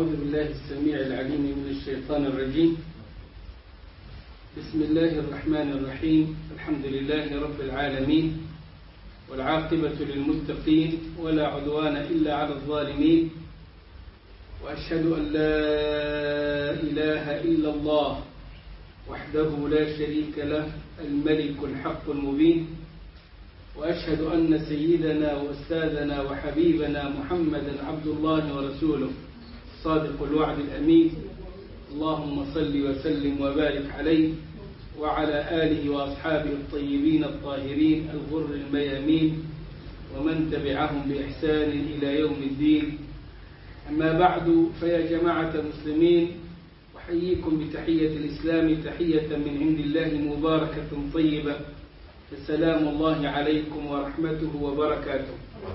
أعوذ بالله السميع العليم من الشيطان الرجيم. بسم الله الرحمن الرحيم. الحمد لله رب العالمين، والعاقبة للمتقين، ولا عدوان إلا على الظالمين، وأشهد أن لا إله إلا الله وحده لا شريك له الملك الحق المبين، وأشهد أن سيدنا وأستاذنا وحبيبنا محمدا عبد الله ورسوله صادق الوعد الأمين. اللهم صل وسلم وبارك عليه وعلى آله وأصحابه الطيبين الطاهرين الغر الميامين، ومن تبعهم بإحسان إلى يوم الدين. أما بعد، فيا جماعة المسلمين، أحييكم بتحية الإسلام، تحية من عند الله مباركة طيبة، السلام الله عليكم ورحمته وبركاته.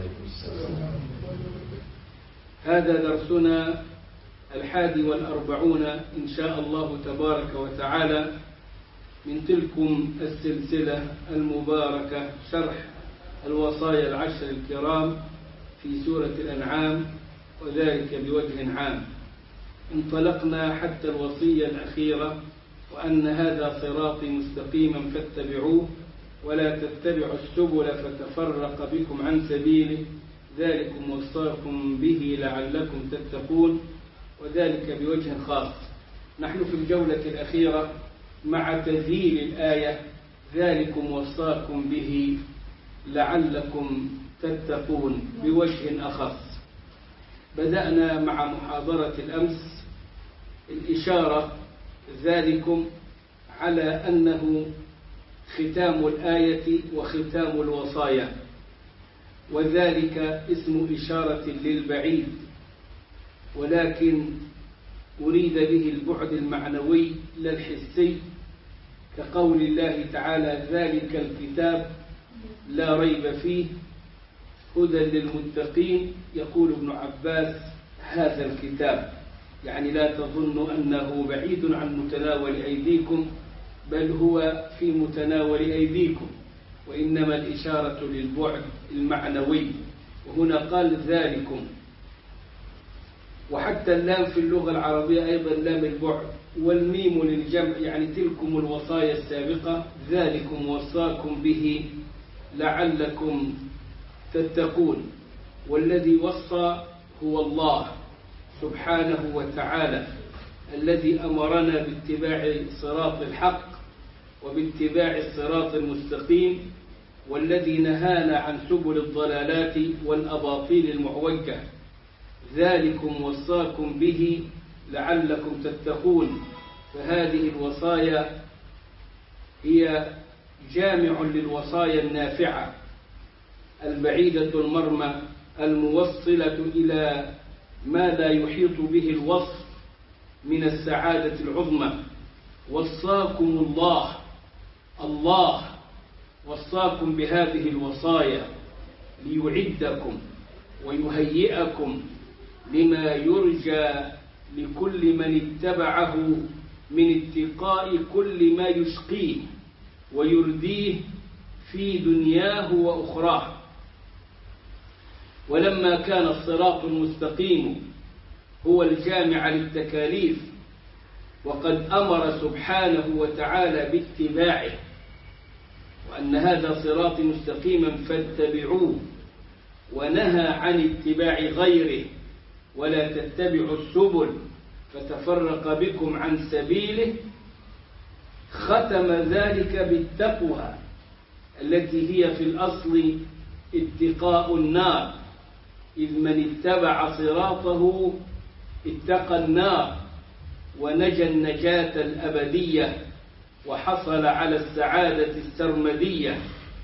هذا درسنا 41 إن شاء الله تبارك وتعالى من تلكم السلسلة المباركة، شرح الوصايا العشر الكرام في سورة الأنعام، وذلك بوجه عام. انطلقنا حتى الوصية الأخيرة: وأن هذا صراطي مستقيما فاتبعوه ولا تتبعوا السبل فتفرق بكم عن سبيله، ذلكم وصاكم به لعلكم تتقون، وذلك بوجه خاص. نحن في الجولة الأخيرة مع تذييل الآية: ذلكم وصاكم به لعلكم تتقون، بوجه أخص. بدأنا مع محاضرة الأمس الإشارة ذلكم على أنه ختام الآية وختام الوصايا، وذلك اسم إشارة للبعيد، ولكن أريد به البعد المعنوي لا الحسي، كقول الله تعالى: ذلك الكتاب لا ريب فيه هدى للمتقين. يقول ابن عباس: هذا الكتاب، يعني لا تظن أنه بعيد عن متناول أيديكم، بل هو في متناول أيديكم، وإنما الإشارة للبعد المعنوي. وهنا قال ذلكم، وحتى اللام في اللغة العربية أيضا لام البعد، والميم للجمع، يعني تلكم الوصايا السابقة، ذلكم وصاكم به لعلكم تتقون. والذي وصى هو الله سبحانه وتعالى، الذي أمرنا باتباع صراط الحق وباتباع الصراط المستقيم، والذي نهانا عن سبل الضلالات والأباطيل المعوجة. ذلكم وصاكم به لعلكم تتقون. فهذه الوصايا هي جامع للوصايا النافعة البعيدة المرمى، الموصلة إلى ما لا يحيط به الوصف من السعادة العظمى. وصاكم الله وصاكم بهذه الوصايا ليعدكم ويهيئكم لما يرجى لكل من اتبعه من اتقاء كل ما يشقيه ويرديه في دنياه وأخراه. ولما كان الصراط المستقيم هو الجامع للتكاليف، وقد أمر سبحانه وتعالى باتباعه، وأن هذا صراط مستقيما فاتبعوه، ونهى عن اتباع غيره: ولا تتبعوا السبل فتفرق بكم عن سبيله، ختم ذلك بالتقوى التي هي في الأصل اتقاء النار، إذ من اتبع صراطه اتقى النار ونجى النجاة الأبدية وحصل على السعادة السرمدية.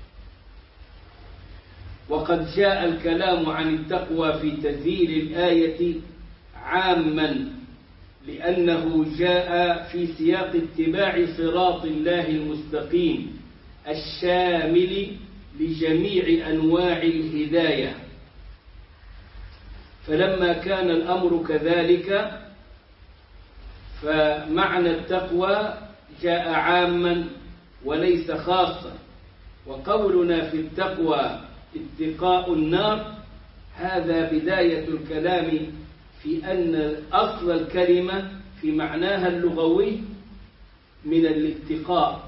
وقد جاء الكلام عن التقوى في تذييل الآية عاما، لأنه جاء في سياق اتباع صراط الله المستقيم الشامل لجميع أنواع الهداية. فلما كان الأمر كذلك، فمعنى التقوى جاء عاما وليس خاصا. وقولنا في التقوى اتقاء النار، هذا بداية الكلام في أن أصل الكلمة في معناها اللغوي من الاتقاء،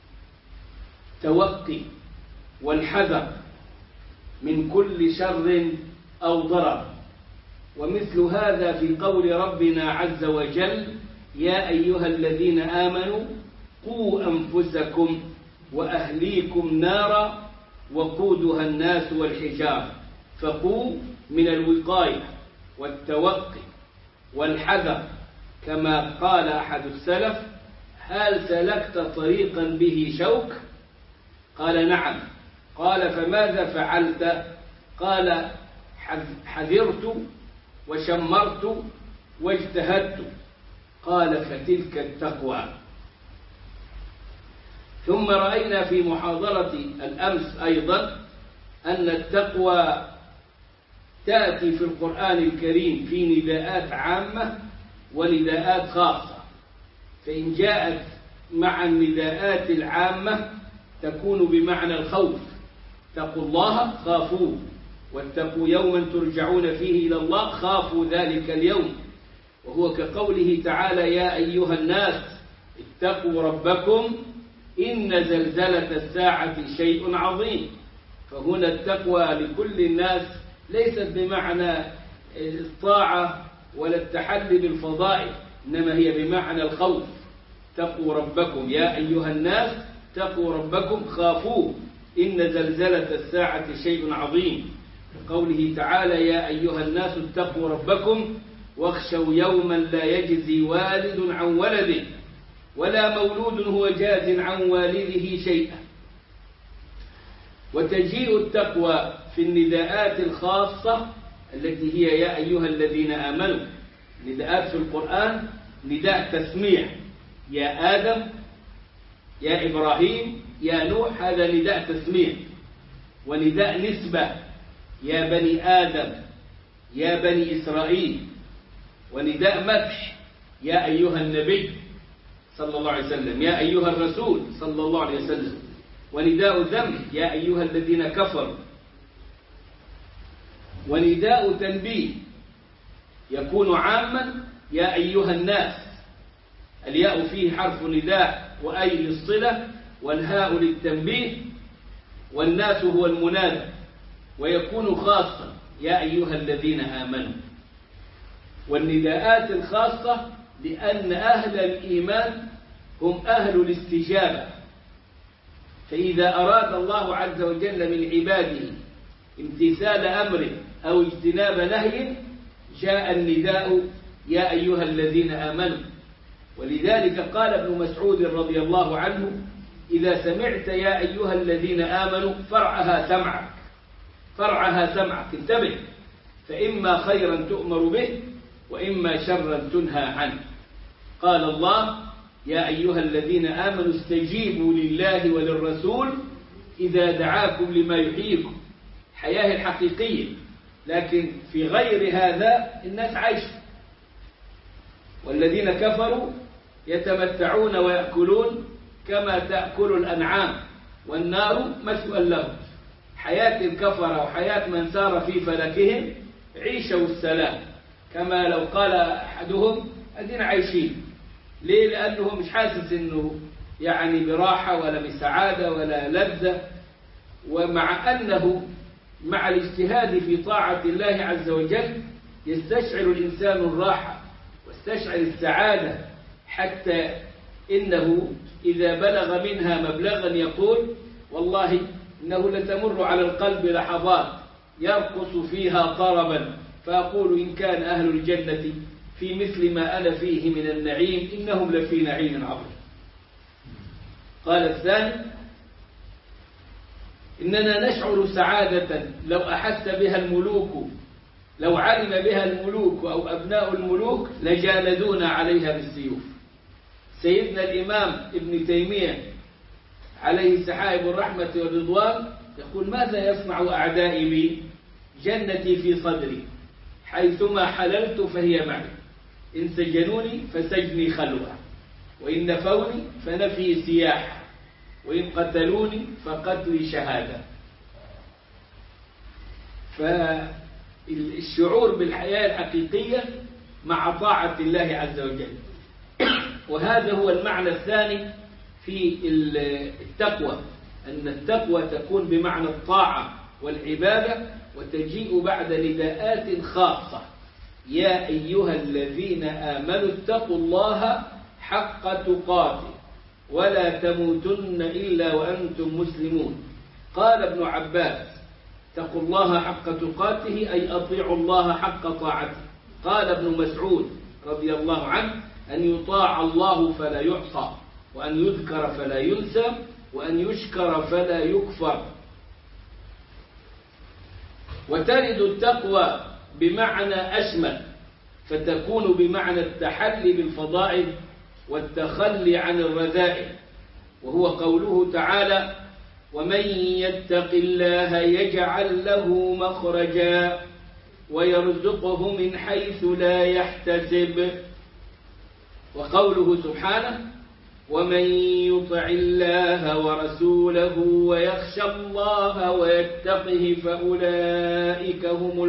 توقي والحذر من كل شر أو ضرر. ومثل هذا في قول ربنا عز وجل: يا أيها الذين آمنوا قوا أنفسكم وأهليكم نارا وقودها الناس والحجارة. فقوا من الوقاية والتوقي والحذر، كما قال أحد السلف: هل سلكت طريقا به شوك؟ قال: نعم. قال: فماذا فعلت؟ قال: حذرت وشمرت واجتهدت. قال: فتلك التقوى. ثم رأينا في محاضرة الأمس أيضا أن التقوى تأتي في القرآن الكريم في نداءات عامة ونداءات خاصة. فإن جاءت مع النداءات العامة تكون بمعنى الخوف: اتقوا الله خافوه، واتقوا يوما ترجعون فيه إلى الله، خافوا ذلك اليوم. وهو كقوله تعالى: يا أيها الناس اتقوا ربكم إن زلزلة الساعة شيء عظيم. فهنا التقوى لكل الناس ليست بمعنى الطاعة ولا التحلي بالفضائل، إنما هي بمعنى الخوف. اتقوا ربكم يا أيها الناس اتقوا ربكم خافوه إن زلزلة الساعة شيء عظيم. قوله تعالى: يا أيها الناس اتقوا ربكم واخشوا يوما لا يجزي والد عن ولده ولا مولود هو جاز عن والده شيئا. وتجيء التقوى في النداءات الخاصة التي هي يا أيها الذين آمنوا. نداءات في القرآن نداء تسميع: يا آدم، يا إبراهيم، يا نوح، هذا نداء تسميع. ونداء نسبة: يا بني آدم، يا بني إسرائيل. ونداء مدح: يا أيها النبي صلى الله عليه وسلم، يا أيها الرسول صلى الله عليه وسلم. ونداء ذم: يا أيها الذين كفروا. ونداء تنبيه يكون عاما: يا أيها الناس. الياء فيه حرف نداء وأي للصلة، والهاء للتنبيه، والناس هو المنادى. ويكون خاصا: يا أيها الذين آمنوا. والنداءات الخاصة لأن أهل الإيمان هم أهل الاستجابة. فإذا أراد الله عز وجل من عباده امتثال أمر أو اجتناب نهي جاء النداء: يا أيها الذين آمنوا. ولذلك قال ابن مسعود رضي الله عنه: إذا سمعت يا أيها الذين آمنوا فرعها سمعك، فرعها سمعك، انتبه، فإما خيرا تؤمر به وإما شرا تنهى عنه. قال الله: يا أيها الذين آمنوا استجيبوا لله وللرسول إذا دعاكم لما يحييكم. الحياة الحقيقية. لكن في غير هذا الناس عايشة. والذين كفروا يتمتعون ويأكلون كما تأكل الأنعام والنار مثوى لهم. حياة الكفرة وحياة من سار في فلكهم عيشوا السلام، كما لو قال أحدهم: أدين عايشين. ليه؟ لأنه مش حاسس إنه يعني براحة ولا بسعادة ولا لذة. ومع أنه مع الاجتهاد في طاعة الله عز وجل يستشعر الإنسان الراحة واستشعر السعادة، حتى إنه إذا بلغ منها مبلغا يقول: والله إنه لتمر على القلب لحظات يرقص فيها طربا، فأقول إن كان أهل الجنة في مثل ما أنا فيه من النعيم إنهم لفي نعيم عظيم. قال الثاني: إننا نشعر سعادة لو أحس بها الملوك، لو علم بها الملوك أو أبناء الملوك لجالدونا عليها بالسيوف. سيدنا الإمام ابن تيمية عليه سحائب الرحمة والرضوان يقول: ماذا يصنع أعدائي بي؟ جنتي في صدري، حيثما حللت فهي معي، إن سجنوني فسجني خلوة، وإن نفوني فنفي سياحة، وإن قتلوني فقتلي شهادة. الشعور بالحياة الحقيقية مع طاعة الله عز وجل. وهذا هو المعنى الثاني في التقوى، أن التقوى تكون بمعنى الطاعة والعبادة، وتجيء بعد نداءات خاصة: يا أيها الذين آمنوا اتقوا الله حق تقاته ولا تموتن إلا وأنتم مسلمون. قال ابن عباس: اتقوا الله حق تقاته أي أطيعوا الله حق طاعته. قال ابن مسعود رضي الله عنه: أن يطاع الله فلا يعصى، وأن يذكر فلا ينسى، وأن يشكر فلا يكفر. وترد التقوى بمعنى أشمل، فتكون بمعنى التحلي بالفضائل والتخلي عن الرذائل، وهو قوله تعالى: ومن يتق الله يجعل له مخرجا ويرزقه من حيث لا يحتسب. وقوله سبحانه: ومن يطع الله ورسوله ويخشى الله ويتقه فأولئك هم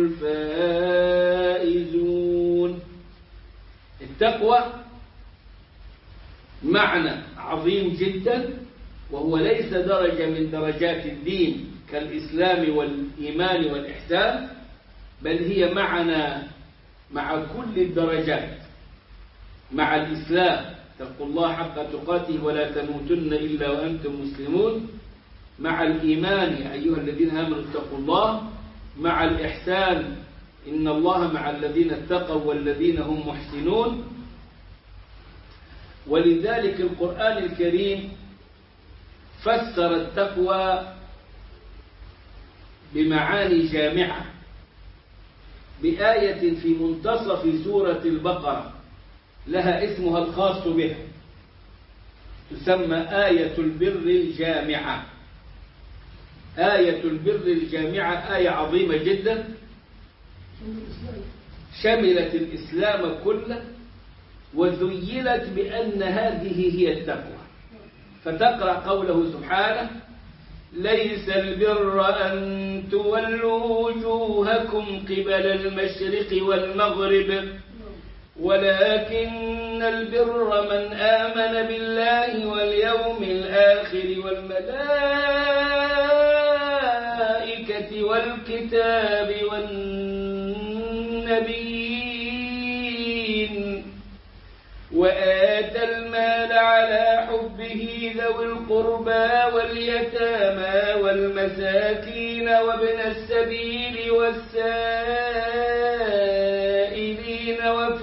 الفائزون. التقوى معنى عظيم جدا، وهو ليس درجة من درجات الدين كالإسلام والإيمان والإحسان، بل هي معنا مع كل الدرجات. مع الإسلام: اتقوا الله حق تقاته ولا تموتن إلا وأنتم مسلمون. مع الإيمان: يا أيها الذين آمنوا اتقوا الله. مع الإحسان: إن الله مع الذين اتقوا والذين هم محسنون. ولذلك القرآن الكريم فسر التقوى بمعاني جامعة بآية في منتصف سورة البقرة لها اسمها الخاص بها، تسمى آية البر الجامعة. آية البر الجامعة آية عظيمة جدا، شملت الإسلام كله، وذيلت بأن هذه هي التقوى. فتقرأ قوله سبحانه: ليس البر أن تولوا وجوهكم قبل المشرق والمغرب ولكن البر من آمن بالله واليوم الآخر والملائكة والكتاب والنبيين وآتى المال على حبه ذوي القربى واليتامى والمساكين وابن السبيل والسائلين وفي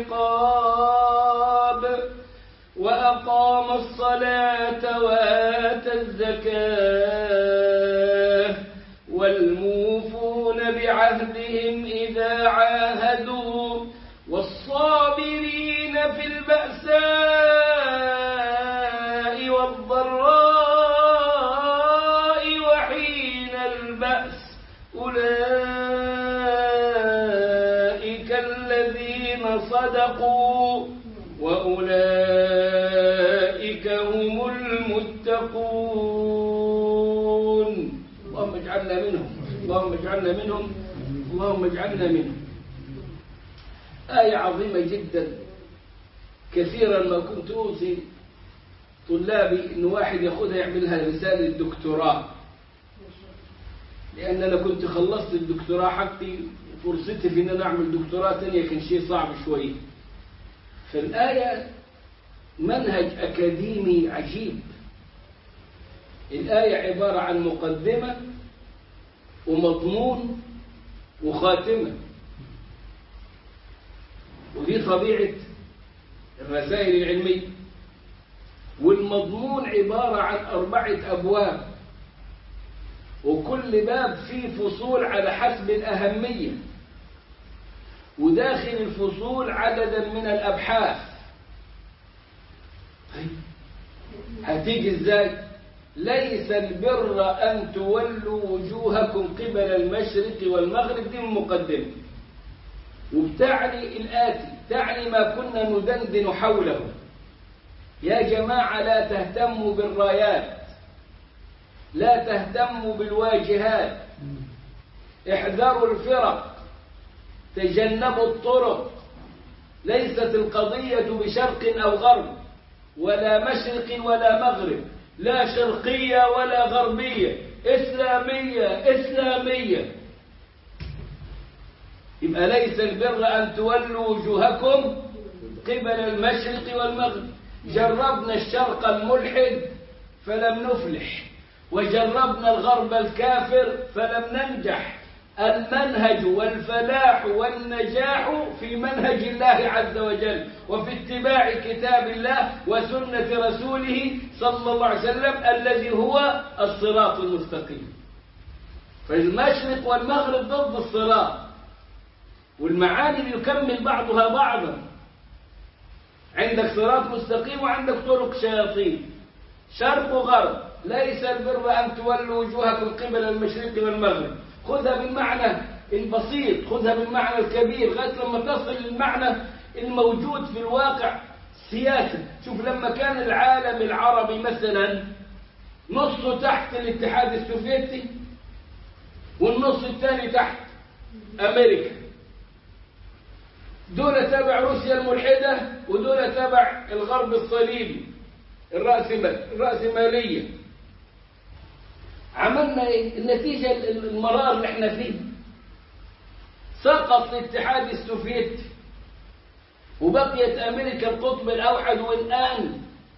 الرقاب وأقام الصلاة وآتى الزكاة والموفون بعهدهم إذا عاهدوا والصابرين في البأساء والضراء وحين البأس أولئك الذين صدقوا وأولئك هم المتقون. اللهم اجعلنا منهم، اللهم اجعلنا منهم، اللهم اجعلنا منهم. آية عظيمة جدا. كثيرا ما كنت أوصي طلابي إن واحد يأخذها يعملها رسالة الدكتوراه، لأن أنا كنت خلصت الدكتوراه حقي، فرصتي في أن أنا أعمل دكتوراه ثانية كان شيء صعب شوي. فالآية منهج أكاديمي عجيب. الآية عبارة عن مقدمة ومضمون وخاتمة، ودي طبيعة الرسائل العلمية. والمضمون عبارة عن 4 أبواب، وكل باب فيه فصول على حسب الأهمية، وداخل الفصول عددا من الأبحاث. هتيجي ازاي؟ ليس البر أن تولوا وجوهكم قبل المشرق والمغرب، دي مقدمة، وبتعني الآتي، تعني ما كنا ندندن حوله. يا جماعة لا تهتموا بالرايات، لا تهتموا بالواجهات، احذروا الفرق، تجنبوا الطرق. ليست القضية بشرق أو غرب، ولا مشرق ولا مغرب، لا شرقية ولا غربية، إسلامية إسلامية. يبقى ليس البر أن تولوا وجوهكم قبل المشرق والمغرب. جربنا الشرق الملحد فلم نفلح، وجربنا الغرب الكافر فلم ننجح. المنهج والفلاح والنجاح في منهج الله عز وجل، وفي اتباع كتاب الله وسنة رسوله صلى الله عليه وسلم الذي هو الصراط المستقيم. فالمشرق والمغرب ضد الصراط، والمعاني يكمل بعضها بعضا. عندك صراط مستقيم وعندك طرق شياطين، شرق وغرب. ليس البر أن تولوا وجوهكم قبل المشرق والمغرب. خذها بالمعنى البسيط، خذها بالمعنى الكبير، لغاية لما تصل للمعنى الموجود في الواقع. سياسة، شوف لما كان العالم العربي مثلا نصه تحت الاتحاد السوفيتي والنص الثاني تحت أمريكا، دول تابع روسيا الملحدة ودول تابع الغرب الصليبي الرأسمالية. عملنا ايه؟ النتيجة المرار اللي احنا فيه. سقط الاتحاد السوفيتي وبقيت أمريكا القطب الأوحد، والآن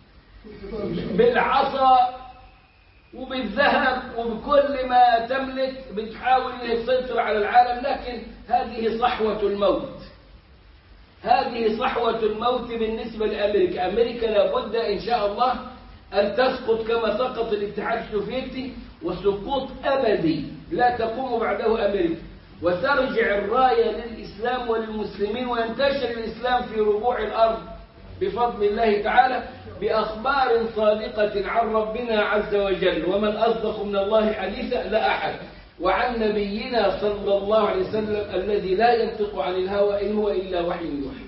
بالعصا وبالذهب وبكل ما تملك بتحاول أن تسيطر على العالم. لكن هذه صحوة الموت، هذه صحوة الموت بالنسبة لأمريكا. أمريكا لابد إن شاء الله أن تسقط كما سقط الاتحاد السوفيتي، وسقوط أبدي لا تقوم بعده أمريكا، وترجع الراية للإسلام وللمسلمين، وينتشر الإسلام في ربوع الأرض بفضل الله تعالى، بأخبار صادقة عن ربنا عز وجل. ومن أصدق من الله حديثا لا أحد. وعن نبينا صلى الله عليه وسلم الذي لا ينطق عن الهوى إن هو إلا وحي يوحى.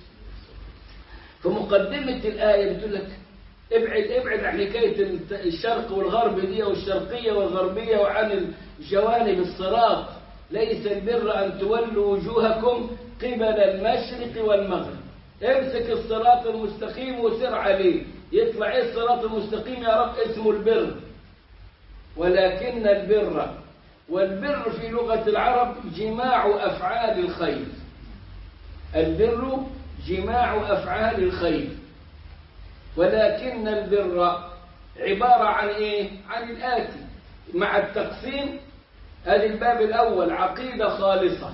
فمقدمة الآية بتقول لك ابعد عن حكاية الشرق والغرب دي، والشرقية والغربية، وعن جوانب الصراط. ليس البر أن تولوا وجوهكم قبل المشرق والمغرب. امسك الصراط المستقيم وسر عليه. يطلع ايه الصراط المستقيم يا رب؟ اسمه البر. ولكن البر، والبر في لغة العرب جماع أفعال الخير. البر جماع أفعال الخير. ولكن البر عبارة عن إيه؟ عن الآتي مع التقسيم. هذا الباب الأول عقيدة خالصة.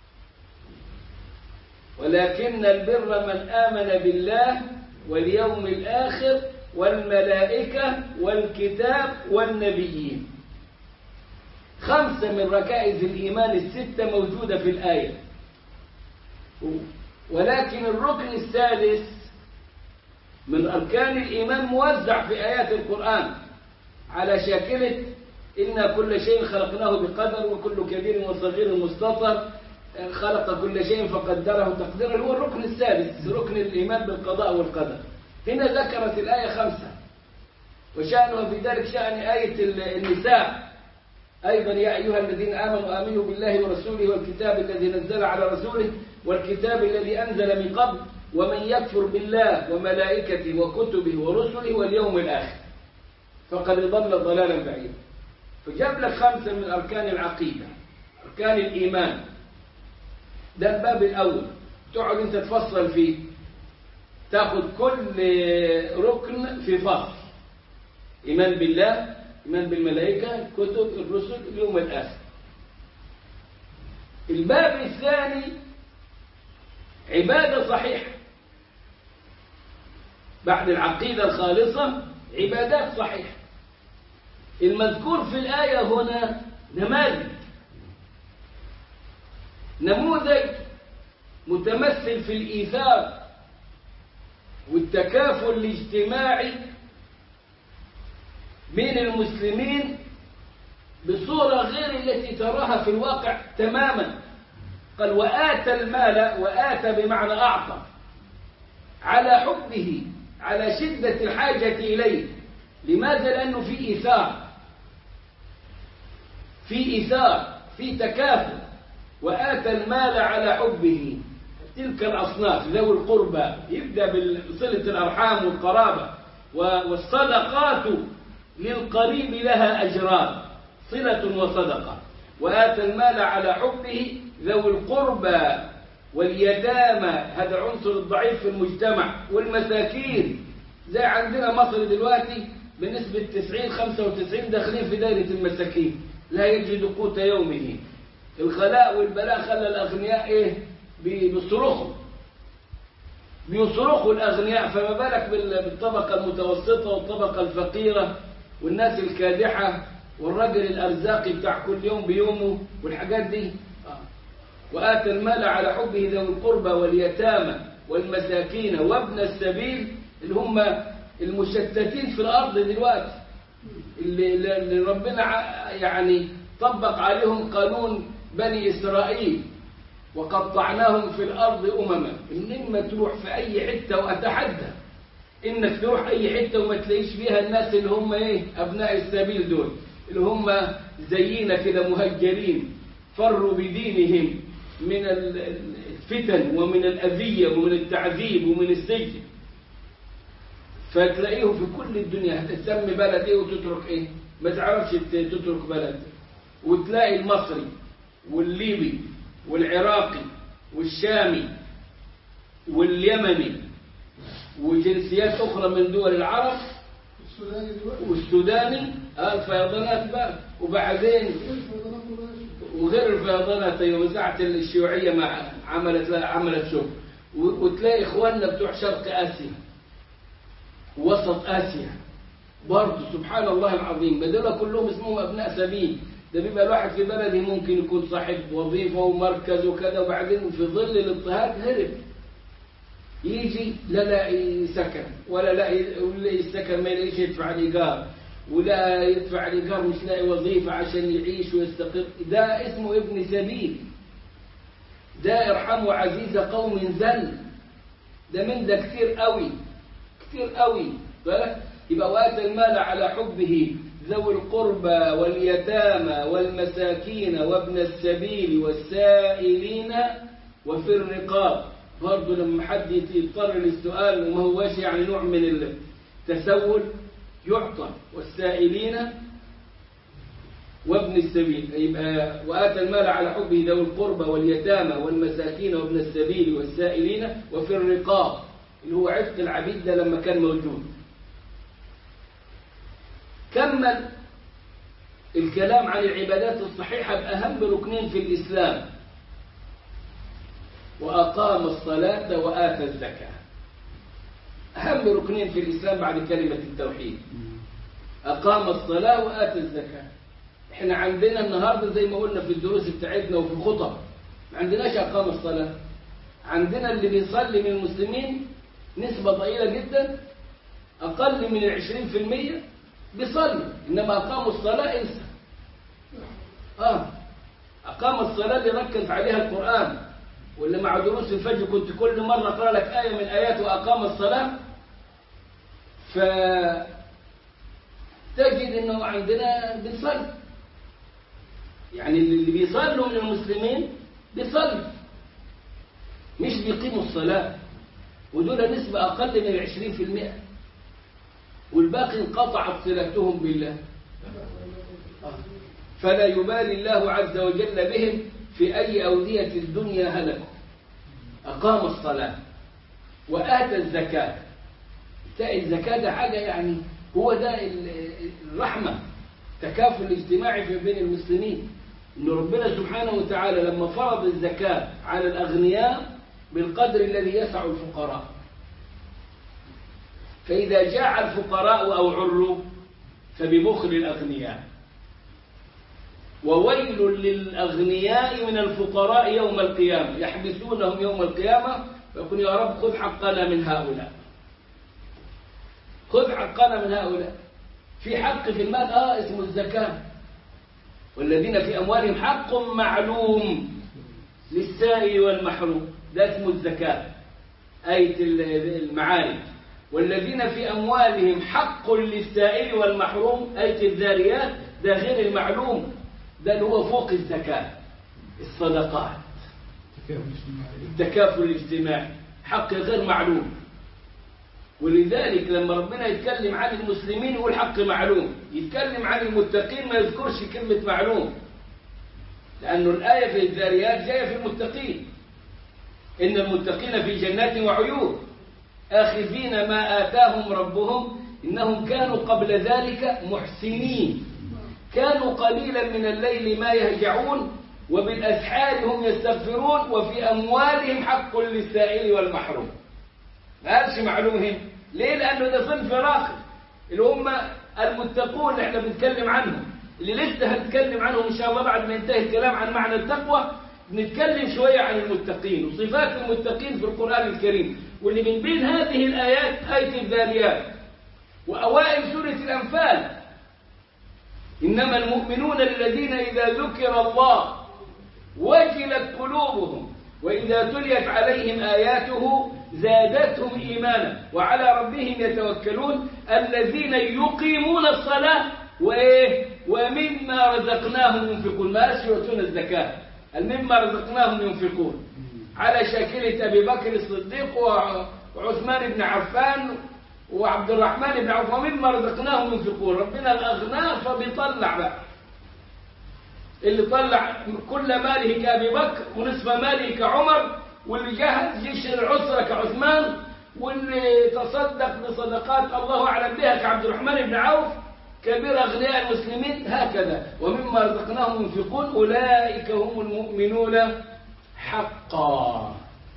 ولكن البر من آمن بالله واليوم الآخر والملائكة والكتاب والنبيين. 5 من ركائز الإيمان الستة موجودة في الآية. ولكن الركن السادس من أركان الإيمان موزع في آيات القرآن على شاكلة إن كل شيء خلقناه بقدر وكل كبير وصغير مستطر. خلق كل شيء فقدره تقديرا. هو الركن السادس، ركن الإيمان بالقضاء والقدر. هنا ذكرت الآية 5، وشأنها في ذلك شأن آية النساء أيضا. يا أيها الذين آمنوا بالله ورسوله والكتاب الذي نزل على رسوله والكتاب الذي أنزل من قبل ومن يكفر بالله وملائكته وكتبه ورسله واليوم الآخر فقد ضل ضلالا بعيدا. فجاب لك 5 من أركان العقيدة، أركان الإيمان. ده الباب الأول، تقعد أنت تفصل فيه، تأخذ كل ركن في فصل. إيمان بالله، إيمان بالملائكة، كتب الرسل، اليوم الآخر. الباب الثاني عبادة صحيحة. بعد العقيدة الخالصة عبادات صحيحة. المذكور في الآية هنا نموذج متمثل في الإيثار والتكافل الاجتماعي بين المسلمين بصورة غير التي تراها في الواقع تماما. قال وآتى المال، وآتى بمعنى أعطى، على حبه، على شدة الحاجة إليه. لماذا؟ لأنه في إيثار، في تكافل. وآتى المال على حبه. تلك الأصناف ذوي القربى، يبدأ بصلة الأرحام والقرابة. والصدقات للقريب لها أجران، صلة وصدقة. وآتى المال على حبه ذوي القربى واليتامى، هذا عنصر الضعيف في المجتمع، والمساكين. زي عندنا مصر دلوقتي بنسبة 90-95 داخلين في دائرة المساكين، لا يجد قوت يومه. الغلاء والبلاء خلى الأغنياء بيصرخوا الأغنياء، فما بالك بالطبقة المتوسطة والطبقة الفقيرة والناس الكادحة والرجل الأرزاقي بتاع كل يوم بيومه والحاجات دي. وآتى المال على حبه ذوي القربى واليتامى والمساكين وابن السبيل، اللي هم المشتتين في الأرض دلوقتي، اللي ربنا يعني طبق عليهم قانون بني إسرائيل، وقطعناهم في الأرض أمما. إنما تروح في أي حتة، وأتحدى إنك تروح أي حتة وما تلاقيش فيها الناس اللي هم أبناء السبيل دول، اللي هم زينا كده مهجرين فروا بدينهم من الفتن ومن الأذية ومن التعذيب ومن السجن. فتلاقيه في كل الدنيا، هتسمي بلد وتترك ما تعرفش تترك بلد. وتلاقي المصري والليبي والعراقي والشامي واليمني وجنسيات أخرى من دول العرب والسوداني، الفيضانات بقى. وبعدين وغير الفيضانات يوم ساعة الشيوعية ما عملت شغل. وتلاقي إخواننا بتوع شرق آسيا ووسط آسيا برضه، سبحان الله العظيم، بدل كلهم اسمهم أبناء سبيل. ده بيبقى الواحد في بلده ممكن يكون صاحب وظيفة ومركز وكذا، وبعدين في ظل الاضطهاد هرب، يجي لا لاقي سكن ولا لاقي السكن، ما يلاقيش يدفع الإيجار، ولا يدفع الإيجار مش لاقي وظيفة عشان يعيش ويستقر. ده اسمه ابن سبيل. ده ارحموا عزيز قوم ذل. ده من ده كتير قوي كتير قوي. يبقى وآتى المال على حبه ذوي القربى واليتامى والمساكين وابن السبيل والسائلين وفي الرقاب. برضه لما حد يضطر للسؤال وما هوش يعني نوع من التسول يعطى، والسائلين وابن السبيل. يبقى وآتى المال على حبه ذوي القربى واليتامى والمساكين وابن السبيل والسائلين وفي الرقاب، اللي هو عتق العبيد ده لما كان موجود. كمل الكلام عن العبادات الصحيحة بأهم ركنين في الإسلام: وأقام الصلاة وآتى الزكاة. أهم ركنين في الإسلام بعد كلمة التوحيد: أقام الصلاة وآتى الزكاة. إحنا عندنا النهاردة زي ما قلنا في الدروس بتاعتنا وفي الخطب، ما عندناش أقام الصلاة. عندنا اللي بيصلي من المسلمين نسبة ضئيلة جدا، أقل من 20% بيصلي، إنما أقاموا الصلاة انسى. أقام الصلاة اللي ركز عليها القرآن، واللي مع دروس الفجر كنت كل مرة أقرأ لك آية من آيات وأقام الصلاة، فتجد إنه عندنا بيصلي. يعني اللي بيصلوا من المسلمين بيصلي، مش بيقيموا الصلاة، ودول نسبة أقل من 20%، والباقي انقطعت صلتهم بالله. فلا يبالي الله عز وجل بهم في أي أودية الدنيا هلكوا. أقام الصلاة وآتى الزكاة. الزكاة ده حاجة يعني هو ده الرحمة، تكافل اجتماعي بين المسلمين. إن ربنا سبحانه وتعالى لما فرض الزكاة على الأغنياء بالقدر الذي يسع الفقراء، فإذا جاع الفقراء أو عروا فببخل الأغنياء. وويل للأغنياء من الفقراء يوم القيامة، يحبسونهم يوم القيامة فيقول يا رب خذ حقنا من هؤلاء، خذ حقنا من هؤلاء. في حق في المال اسمه الزكاة. والذين في أموالهم حق معلوم للسائل والمحروم، ده اسمه الزكاة، آية المعارج. والذين في أموالهم حق للسائل والمحروم، آية الذاريات، ده غير المعلوم، ده اللي هو فوق الزكاة. الصدقات، التكافل الاجتماعي، حق غير معلوم. ولذلك لما ربنا يتكلم عن المسلمين يقول حق معلوم، يتكلم عن المتقين ما يذكرش كلمة معلوم، لأنه الآية في الذاريات جاية في المتقين، إن المتقين في جنات وعيون آخذين ما آتاهم ربهم إنهم كانوا قبل ذلك محسنين، كانوا قليلا من الليل ما يهجعون وبالأسحار هم يستغفرون وفي أموالهم حق للسائل والمحروم. ما قالش معلومهم، ليه؟ لأنه ده صنف راقي اللي هم المتقون اللي احنا بنتكلم عنهم، اللي لسه هنتكلم عنهم إن شاء الله بعد ما ينتهي الكلام عن معنى التقوى. نتكلم شوية عن المتقين وصفات المتقين في القرآن الكريم، واللي من بين هذه الآيات آية الذاريات وأوائل سورة الأنفال، إنما المؤمنون الذين إذا ذكر الله وجلت قلوبهم وإذا تليت عليهم آياته زادتهم إيمانا وعلى ربهم يتوكلون الذين يقيمون الصلاة ومما رزقناهم ينفقون. ما يؤتون الزكاة، مما رزقناهم ينفقون، على شاكلة أبي بكر الصديق وعثمان بن عفان وعبد الرحمن بن عوف، ومما رزقناهم ينفقون. ربنا الأغنى فبيطلع بقى، اللي طلع كل ماله كأبي بكر ونصف ماله كعمر، واللي جهز جيش العسرة كعثمان، واللي تصدق بصدقات الله أعلم بها كعبد الرحمن بن عوف، كبير أغنياء المسلمين، هكذا. ومما رزقناهم ينفقون أولئك هم المؤمنون حقا.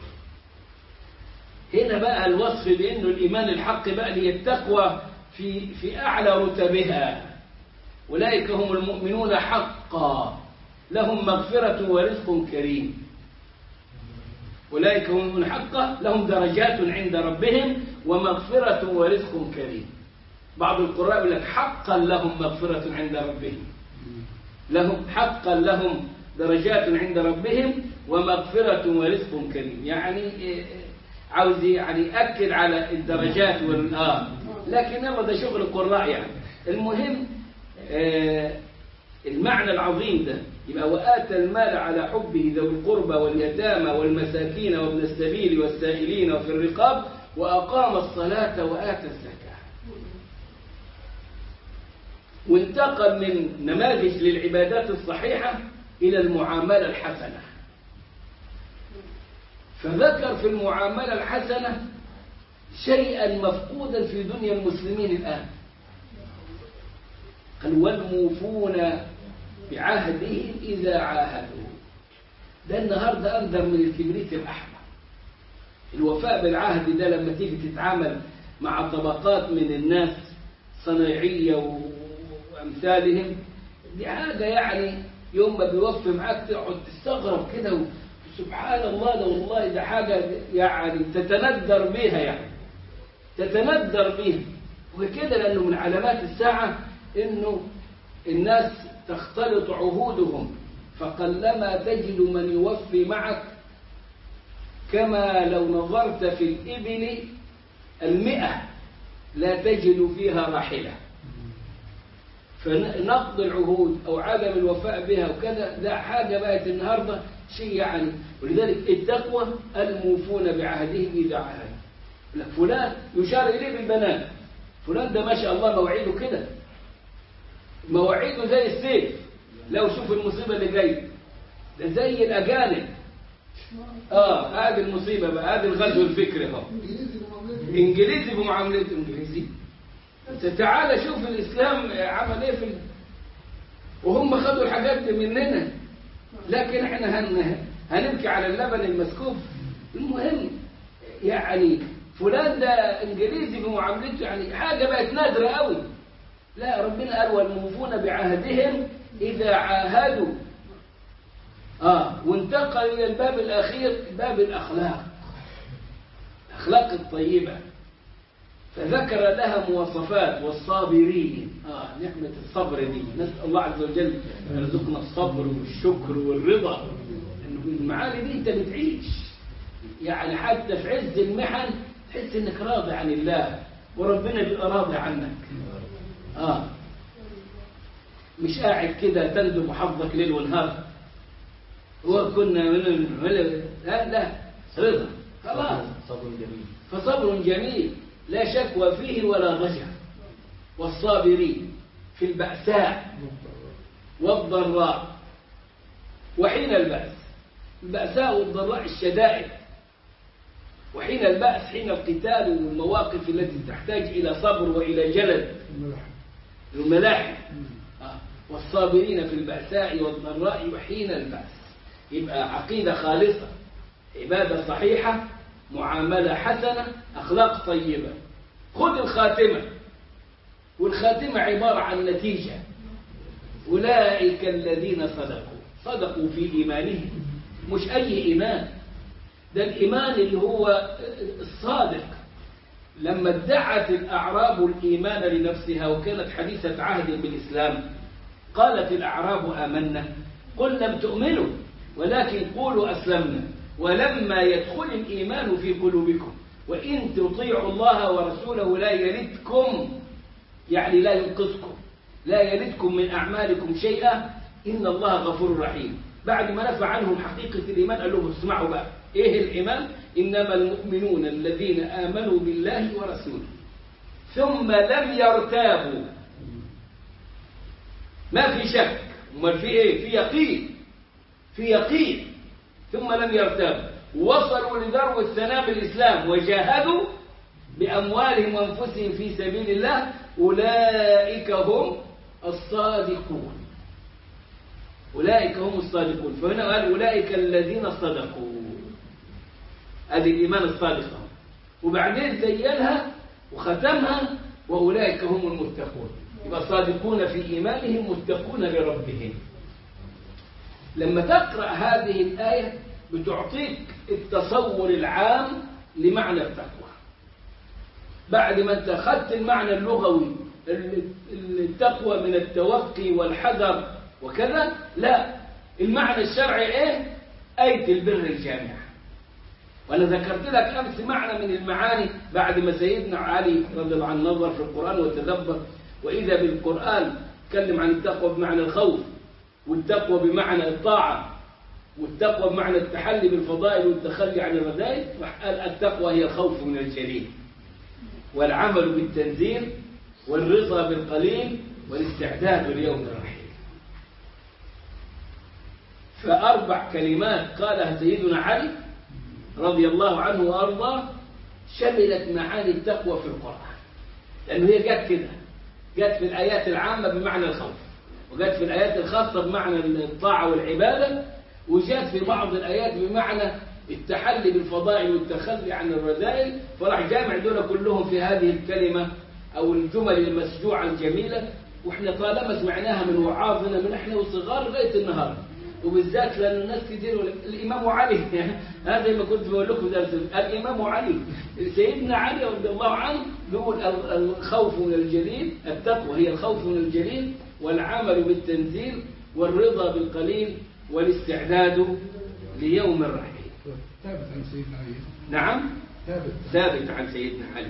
هنا بقى الوصف بأنه الإيمان الحق بقى هي التقوى في أعلى رتبها. أولئك هم المؤمنون حقا لهم مغفرة ورزق كريم. أولئك هم المؤمنون حقا لهم درجات عند ربهم ومغفرة ورزق كريم. بعض القراء يقول لك حقا لهم مغفرة عند ربهم، لهم حقا لهم درجات عند ربهم ومغفرة ورزق كريم. يعني عاوز يعني أكد على الدرجات لكن هذا شغل القراء يعني. المهم المعنى العظيم ده يبقى وآتى المال على حبه ذوي القربى واليتامى والمساكين وابن السبيل والسائلين وفي الرقاب وأقام الصلاة وآتى الزكاة. وانتقل من نماذج للعبادات الصحيحة إلى المعاملة الحسنة، فذكر في المعاملة الحسنة شيئا مفقودا في دنيا المسلمين الآن، قال والموفون بعهدهم إذا عاهدوا. ده النهاردة أندر من الكبريت الأحمر. الوفاء بالعهد ده لما تيجي تتعامل مع طبقات من الناس صنايعية وأمثالهم، دي حاجة يعني يوم ما بيوفي معاك تقعد تستغرب كده سبحان الله، ده والله ده حاجة يعني تتندر بيها، يعني تتندر بيها. وكده لأنه من علامات الساعة إنه الناس تختلط عهودهم، فقلما تجد من يوفي معك كما لو نظرت في الإبل 100 لا تجد فيها راحلة. فنقض العهود أو عدم الوفاء بها وكذا ده حاجة بقت النهاردة شيء يعني. ولذلك التقوى الموفون بعهدهم إذا عاهدوا. لك فلان يشار إليه بالبنات، فلان ده ما شاء الله مواعيده كده، مواعيده زي السيف. لو شوف المصيبة اللي جاي ده زي الأجانب. هذه المصيبة بقى، هذه الغزو الفكري اهو. إنجليزي بمعاملته إنجليزي. تعال شوف الإسلام عمل إيه وهم خدوا الحاجات دي مننا، لكن إحنا هنبكي على اللبن المسكوب. المهم يعني فلان ده إنجليزي بمعاملته، يعني حاجة بقت نادرة قوي. لا، ربنا قال والموفون بعهدهم إذا عاهدوا. وانتقل إلى الباب الأخير، باب الأخلاق، الأخلاق الطيبة، فذكر لها مواصفات. والصابرين، نعمة الصبر دي نسأل الله عز وجل يرزقنا الصبر والشكر والرضا. المعاني دي انت بتعيش يعني حتى في عز المحن تحس انك راضي عن الله وربنا بيبقى راضي عنك. مش قاعد كده تندب حظك ليل ونهار. وكنا من لا رضا خلاص. صبر جميل. فصبر جميل لا شكوى فيه ولا ضجر. والصابرين في البأساء والضراء وحين البأس. البأساء والضراء الشدائد، وحين البأس حين القتال والمواقف التي تحتاج إلى صبر وإلى جلد الملاحم. والصابرين في البأساء والضراء وحين البأس. يبقى عقيدة خالصة، عبادة صحيحة، معاملة حسنة، أخلاق طيبة. خذ الخاتمة، والخاتمة عبارة عن نتيجة. أولئك الذين صدقوا في إيمانهم. مش أي إيمان، ده الإيمان اللي هو الصادق. لما ادعت الأعراب الإيمان لنفسها وكانت حديثة عهد بالإسلام، قالت الأعراب آمنا قل لم تؤمنوا ولكن قولوا أسلمنا ولما يدخل الإيمان في قلوبكم وإن تطيعوا الله ورسوله لا يلدكم، يعني لا ينقصكم، لا يلدكم من أعمالكم شيئا إن الله غفور رحيم. بعد ما نفى عنهم حقيقة الإيمان قال لهم اسمعوا بقى إيه الإيمان؟ إنما المؤمنون الذين آمنوا بالله ورسوله ثم لم يرتابوا. ما في شك، امال في إيه؟ في يقين، في يقين. ثم لم يرتابوا وصلوا لذروة سنام الإسلام وجاهدوا بأموالهم وأنفسهم في سبيل الله أولئك هم الصادقون. أولئك هم الصادقون. فهنا قال أولئك الذين صدقوا. هذه الإيمان الصادقة. وبعدين زينها وختمها وأولئك هم المتقون. يبقى صادقون في إيمانهم متقون لربهم. لما تقرأ هذه الآية بتعطيك التصور العام لمعنى التقوى. بعد ما انت أخذت المعنى اللغوي التقوى من التوقي والحذر وكذا، لا، المعنى الشرعي ايه؟ آية البر الجامعة. وانا ذكرت لك امس معنى من المعاني بعد ما سيدنا علي رضي الله عنه نظر في القرآن وتدبر، واذا بالقرآن تكلم عن التقوى بمعنى الخوف، والتقوى بمعنى الطاعة، والتقوى بمعنى التحلي بالفضائل والتخلي عن الرذائل. قال التقوى هي الخوف من الجليل والعمل بالتنزيل والرضا بالقليل والاستعداد ليوم الرحيل. فأربع كلمات قالها سيدنا علي رضي الله عنه وأرضاه شملت معاني التقوى في القرآن، لأنه هي جت كده، جت في الآيات العامة بمعنى الخوف، وجت في الآيات الخاصة بمعنى الطاعة والعبادة، وجت في بعض الآيات بمعنى التحلي بالفضائل والتخلي عن الرذائل. فراح جامع دول كلهم في هذه الكلمة أو الجمل المسجوعة الجميلة. وإحنا طالما سمعناها من وعاظنا من إحنا وصغار لغاية النهار، وبالذات لأن الناس كتير الإمام علي هذا ما كنت بقول لكم درس الإمام علي سيدنا علي رضي الله عنه بيقول الخوف من الجليل، التقوى هي الخوف من الجليل والعمل بالتنزيل والرضا بالقليل والاستعداد ليوم الرحيل. ثابت عن سيدنا علي. نعم ثابت عن سيدنا علي.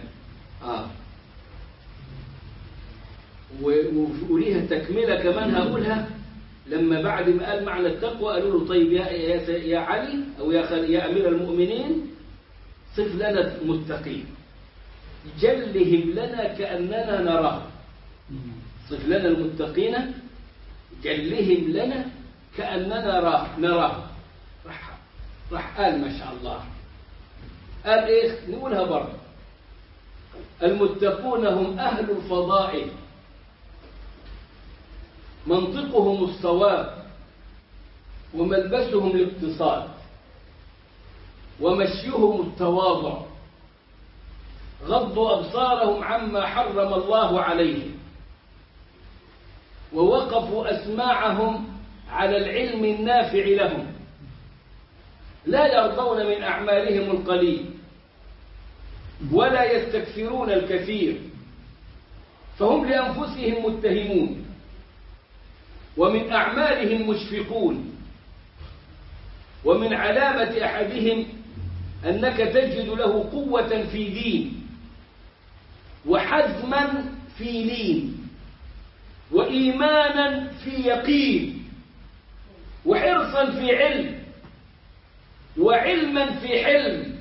وليها تكملة كمان هقولها. لما بعد ما قال معنى التقوى قالوا له طيب يا علي أو يا أمير المؤمنين صف لنا المتقين، جلهم لنا كأننا نراه. صف لنا المتقين جلهم لنا كأننا نراه. راح قال ما شاء الله، قال إيه؟ نقولها برضه. المتقون هم أهل الفضائل، منطقهم الصواب وملبسهم الاقتصاد ومشيهم التواضع، غضوا أبصارهم عما حرم الله عليهم ووقفوا أسماعهم على العلم النافع لهم، لا يرضون من أعمالهم القليل ولا يستكثرون الكثير، فهم لأنفسهم متهمون ومن أعمالهم مشفقون. ومن علامة أحدهم أنك تجد له قوة في دين وحزما في لين وإيمانا في يقين وحرصا في علم وعلما في حلم،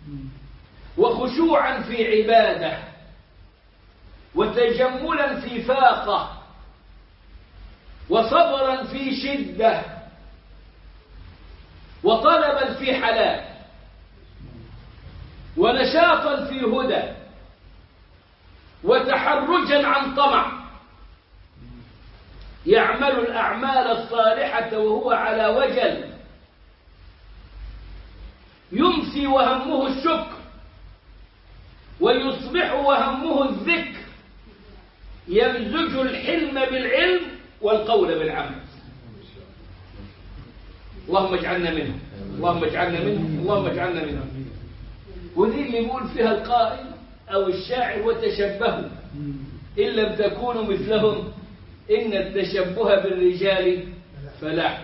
وخشوعا في عبادة، وتجملا في فاقة، وصبرا في شدة، وطلبا في حلال، ونشاطا في هدى، وتحرجا عن طمع، يعمل الأعمال الصالحة وهو على وجل، يمسي وهمه الشكر، ويصبح وهمه الذكر، يمزج الحلم بالعلم والقول بالعمل. اللهم اجعلنا منه، اللهم اجعلنا منه، اللهم اجعلنا منه. ودي اللي يقول فيها القائل أو الشاعر: وتشبهوا إن لم تكونوا مثلهم إن التشبه بالرجال فلاح.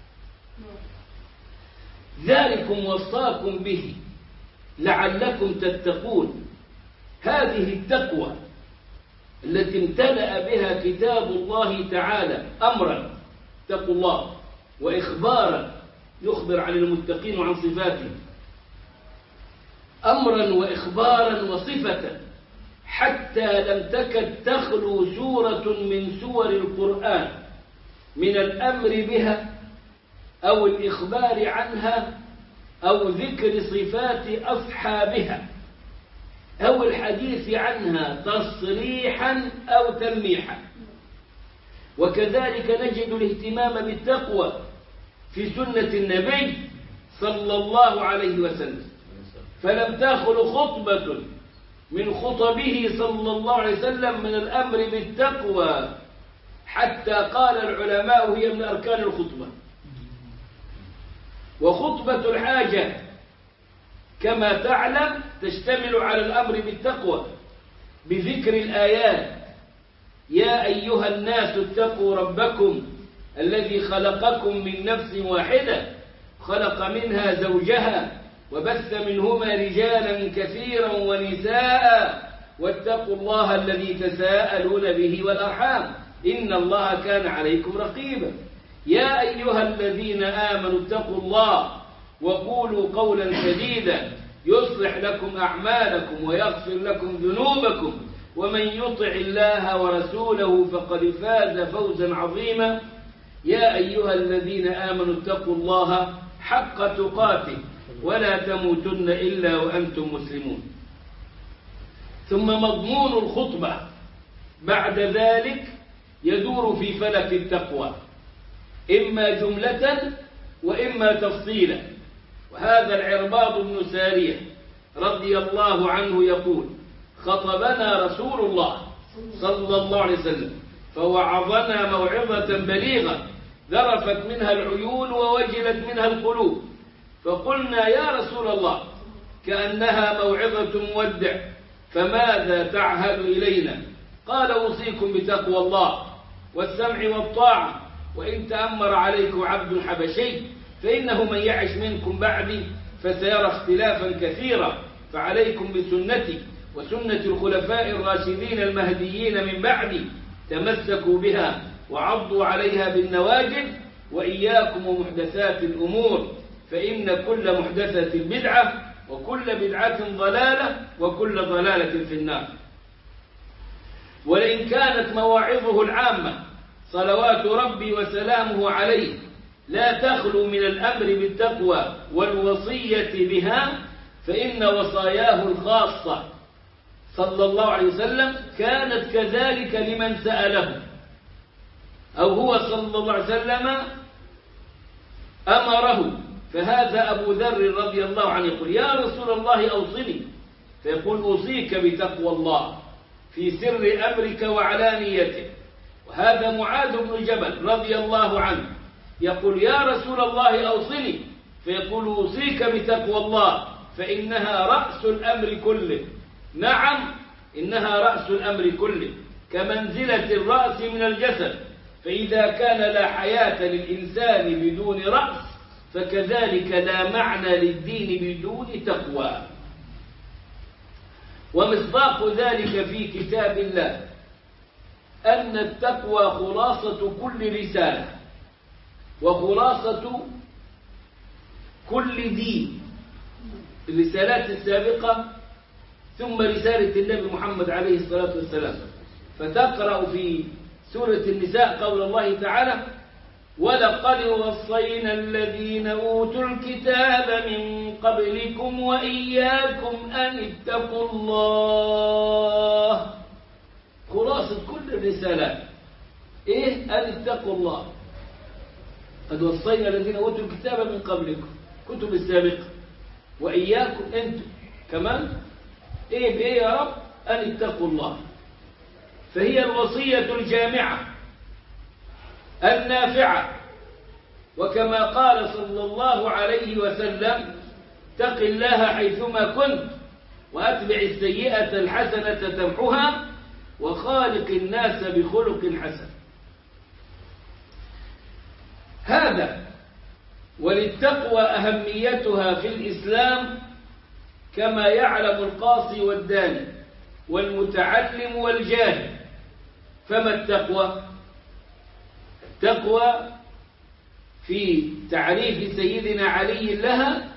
ذلكم وصاكم به لعلكم تتقون. هذه التقوى التي امتلأ بها كتاب الله تعالى أمرا اتقوا الله، وإخبارا يخبر عن المتقين وعن صفاتهم، أمرا وإخبارا وصفة، حتى لم تكد تخلو سورة من سور القرآن من الأمر بها أو الإخبار عنها أو ذكر صفات أصحابها أو الحديث عنها تصريحا أو تلميحا. وكذلك نجد الاهتمام بالتقوى في سنة النبي صلى الله عليه وسلم، فلم تخل خطبة من خطبه صلى الله عليه وسلم من الأمر بالتقوى حتى قال العلماء هي من أركان الخطبة. وخطبة الحاجة كما تعلم تشتمل على الأمر بالتقوى بذكر الآيات: يا أيها الناس اتقوا ربكم الذي خلقكم من نفس واحدة خلق منها زوجها وبث منهما رجالا كثيرا ونساء واتقوا الله الذي تساءلون به والأرحام إن الله كان عليكم رقيبا. يا أيها الذين آمنوا اتقوا الله وقولوا قولا سديدا يصلح لكم أعمالكم ويغفر لكم ذنوبكم ومن يطع الله ورسوله فقد فاز فوزا عظيما. يا أيها الذين آمنوا اتقوا الله حق تقاته ولا تموتن إلا وأنتم مسلمون. ثم مضمون الخطبة بعد ذلك يدور في فلك التقوى، إما جملة وإما تفصيلا. وهذا العرباض بن سارية رضي الله عنه يقول: خطبنا رسول الله صلى الله عليه وسلم فوعظنا موعظة بليغة ذرفت منها العيون ووجلت منها القلوب، فقلنا: يا رسول الله كأنها موعظة مودع، فماذا تعهد إلينا؟ قال: أوصيكم بتقوى الله والسمع والطاعة، وإن تأمر عليكم عبد حبشي فإنه من يعش منكم بعدي فسيرى اختلافا كثيرا، فعليكم بسنتي وسنة الخلفاء الراشدين المهديين من بعدي، تمسكوا بها وعضوا عليها بالنواجذ، وإياكم ومحدثات الأمور، فإن كل محدثة بدعة وكل بدعة ضلالة وكل ضلالة في النار. ولئن كانت مواعظه العامة صلوات ربي وسلامه عليه لا تخلو من الأمر بالتقوى والوصية بها، فإن وصاياه الخاصة صلى الله عليه وسلم كانت كذلك لمن سأله، أو هو صلى الله عليه وسلم أمره. فهذا أبو ذر رضي الله عنه يقول: يا رسول الله أوصني، فيقول: أوصيك بتقوى الله في سر أمرك وعلانيته. وهذا معاذ بن جبل رضي الله عنه يقول: يا رسول الله أوصني، فيقول: أوصيك بتقوى الله فإنها رأس الأمر كله. نعم، إنها رأس الأمر كله، كمنزلة الرأس من الجسد، فإذا كان لا حياة للإنسان بدون رأس فكذلك لا معنى للدين بدون تقوى. ومصداق ذلك في كتاب الله أن التقوى خلاصة كل رسالة وخلاصة كل دين الرسالات السابقة ثم رسالة النبي محمد عليه الصلاة والسلام. فتقرأ في سورة النساء قول الله تعالى: ولقد وصينا الذين أوتوا الكتاب من قبلكم وإياكم أن اتقوا الله. خلاصة كل الرسالات إيه؟ أن اتقوا الله. قد وصينا الذين أوتوا الكتاب من قبلكم، كتب السابقة، وإياكم أنتم كمان إيه بإيه يا رب؟ أن اتقوا الله. فهي الوصية الجامعة النافعة، وكما قال صلى الله عليه وسلم: اتق الله حيثما كنت وأتبع السيئة الحسنة تمحها وخالق الناس بخلق حسن. هذا وللتقوى أهميتها في الإسلام كما يعلم القاصي والداني والمتعلم والجاهل. فما التقوى؟ التقوى في تعريف سيدنا علي لها: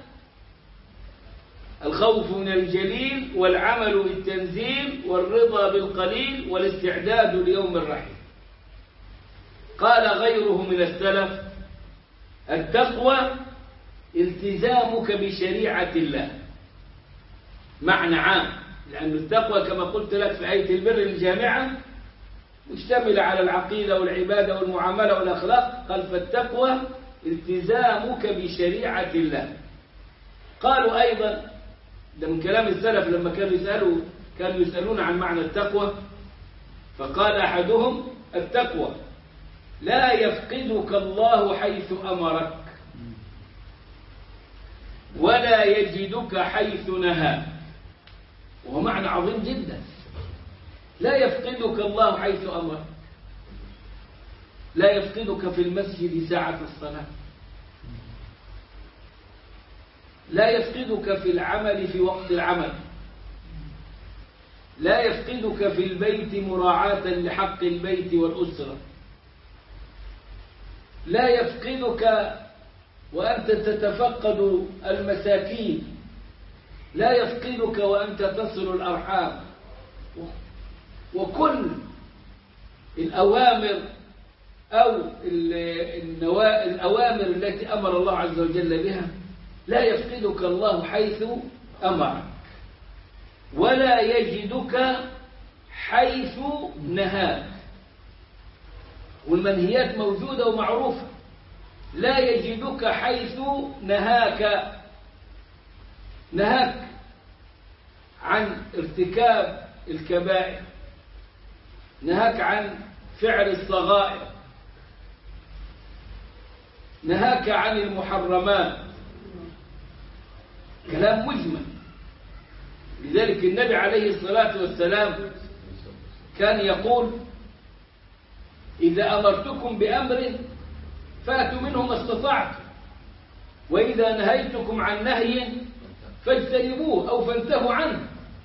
الخوف من الجليل والعمل بالتنزيل والرضا بالقليل والاستعداد ليوم الرحيل. قال غيره من السلف: التقوى التزامك بشريعة الله. معنى عام، لأن التقوى كما قلت لك في آية البر الجامعة مشتملة على العقيدة والعبادة والمعاملة والأخلاق. قال: فالتقوى التزامك بشريعة الله. قالوا أيضا، ده من كلام السلف لما كانوا يسألون عن معنى التقوى، فقال أحدهم: التقوى لا يفقدك الله حيث أمرك ولا يجدك حيث نهاك. وهو معنى عظيم جدا. لا يفقدك الله حيث أمرك، لا يفقدك في المسجد ساعة الصلاة، لا يفقدك في العمل في وقت العمل، لا يفقدك في البيت مراعاة لحق البيت والأسرة، لا يفقدك وأنت تتفقد المساكين، لا يفقدك وأنت تصل الأرحام. وكل الأوامر أو الأوامر التي أمر الله عز وجل بها لا يفقدك الله حيث أمرك ولا يجدك حيث نهاك. والمنهيات موجودة ومعروفة. لا يجدك حيث نهاك عن ارتكاب الكبائر، نهاك عن فعل الصغائر، نهاك عن المحرمات. كلام مجمل. لذلك النبي عليه الصلاة والسلام كان يقول: إذا أمرتكم بأمر فأتوا منه ما استطعتم، وإذا نهيتكم عن نهي فاجتنبوه أو فانتهوا عنه.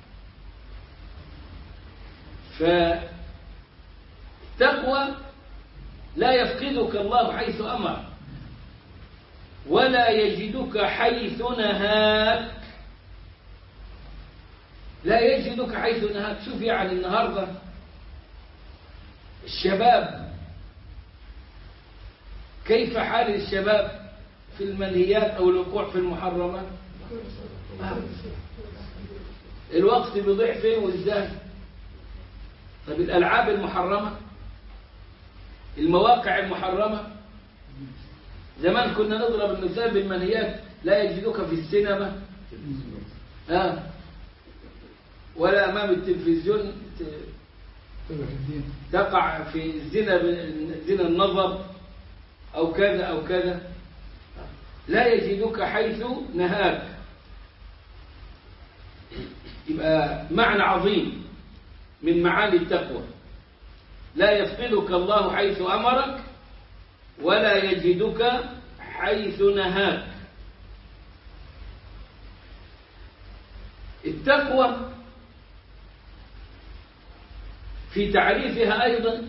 فالتقوى لا يفقدك الله حيث أمر ولا يجدك حيث نهاك. لا يجدك حيث نهاك. شوف يعني النهاردة الشباب، كيف حال الشباب في المنهيات أو الوقوع في المحرمات؟ الوقت بيضيع فين وازاي؟ طب الألعاب المحرمة، المواقع المحرمة. زمان كنا نضرب المثال بالمنهيات: لا يجدك في السينما ولا أمام التلفزيون تقع في زنا النظر أو كذا أو كذا. لا يجدك حيث نهاك. يبقى معنى عظيم من معاني التقوى. لا يفقدك الله حيث أمرك ولا يجدك حيث نهاك. التقوى في تعريفها أيضا